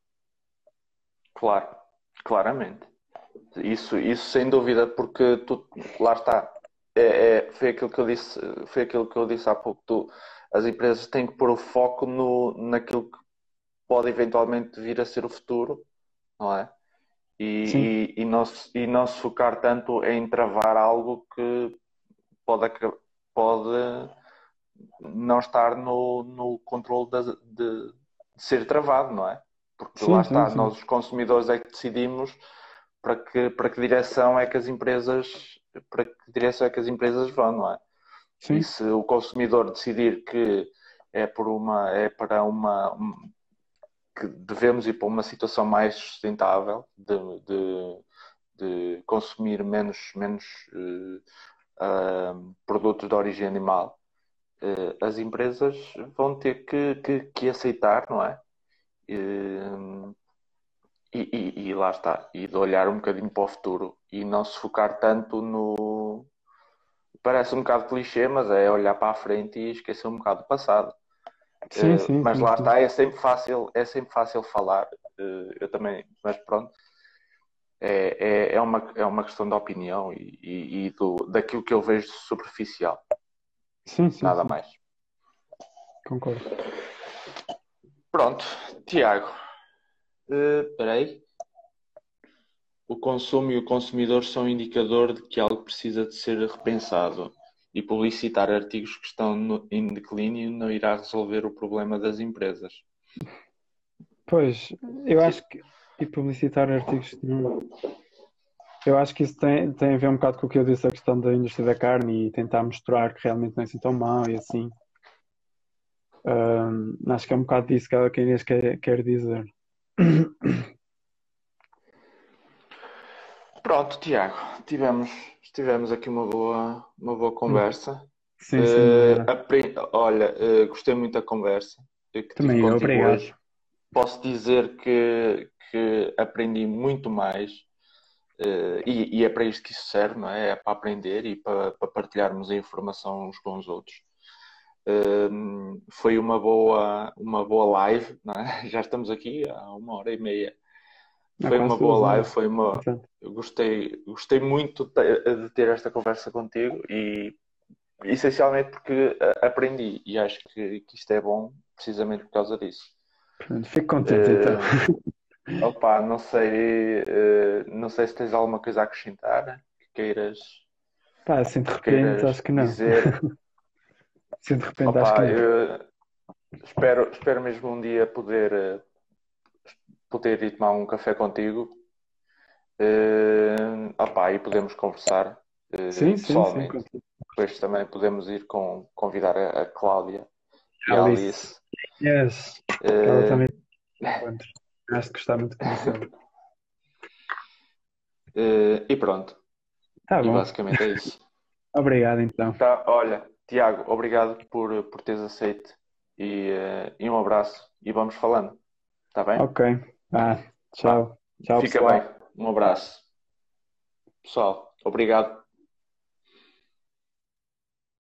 Claro, claramente. Isso, isso sem dúvida, porque tu, lá está. É, é- foi aquilo que eu disse, foi aquilo que eu disse há pouco. Tu, as empresas têm que pôr o foco no, naquilo que pode eventualmente vir a ser o futuro, não é? Sim, E, e, e não, se- e não se focar tanto em travar algo que pode, aca- pode não estar no, no controle de, de, de ser travado, não é? Porque lá sim, sim, está, sim. nós os consumidores é que decidimos para que, para que direção é que as empresas, para que direção é que as empresas vão, não é? E Sim, se o consumidor decidir que é por uma, é para uma, um- que devemos ir para uma situação mais sustentável de, de, de consumir menos, menos uh, uh, produtos de origem animal, uh, as empresas vão ter que, que, que aceitar, não é? Uh, e, e, e lá está. E de olhar um bocadinho para o futuro e não se focar tanto no... Parece um bocado clichê, mas é olhar para a frente e esquecer um bocado do passado. Sim, Uh, sim, mas sim, lá sim. está, é sempre fácil, é sempre fácil falar. Uh, eu também, mas pronto, é, é, é, uma, é uma questão de opinião e, e, e do, daquilo que eu vejo de superficial, Sim, sim, nada sim. mais. Concordo. Pronto, Tiago, uh, espera aí. O consumo e o consumidor são um indicador de que algo precisa de ser repensado e publicitar artigos que estão no, em declínio não irá resolver o problema das empresas. Pois, eu acho que e publicitar artigos, não- eu acho que isso tem, tem a ver um bocado com o que eu disse, a questão da indústria da carne e tentar mostrar que realmente não é assim tão mau e assim. Ahm, acho que é um bocado disso que ela que a Inês quer, quer dizer. Pronto, Tiago, tivemos, tivemos aqui uma boa, uma boa conversa. Sim, sem Eh, dúvida. apre- Olha, eh, gostei muito da conversa que tive Também eu, contigo obrigado. hoje. Posso dizer que, que aprendi muito mais, eh, e, e é para isto que isso serve, não é? É para aprender e para, para partilharmos a informação uns com os outros. Eh, Foi uma boa, uma boa live, não é? Já estamos aqui há uma hora e meia. Há Foi uma quase boa duas live, horas. foi uma. Portanto, Eu gostei, gostei muito de ter esta conversa contigo e essencialmente porque eh, aprendi e acho que, que isto é bom precisamente por causa disso. pronto, fico contente então. Eh, Opa, não sei, eh, não sei se tens alguma coisa a acrescentar que queiras, Pá, assim de que repente, queiras acho que não. dizer. Assim de repente, acho que Opa, não. eu espero, espero mesmo um dia poder, eh, poder ir tomar um café contigo. Eh, opa, e podemos conversar eh, Sim, sim, sim, pessoalmente. contigo. Depois também podemos ir com, convidar a, a Cláudia e a Alice. Alice. Yes. Que ela Eh, também encontra. Acho que gostava muito de conhecê-la. eh, e pronto. Tá E bom. basicamente é isso. Obrigado então. Tá, olha, Tiago, obrigado por, por teres aceito e, eh, e um abraço e vamos falando. Tá bem? Ok. Ah, Vá. tchau. Tchau, Fica bem. pessoal. Um abraço. Pessoal, obrigado.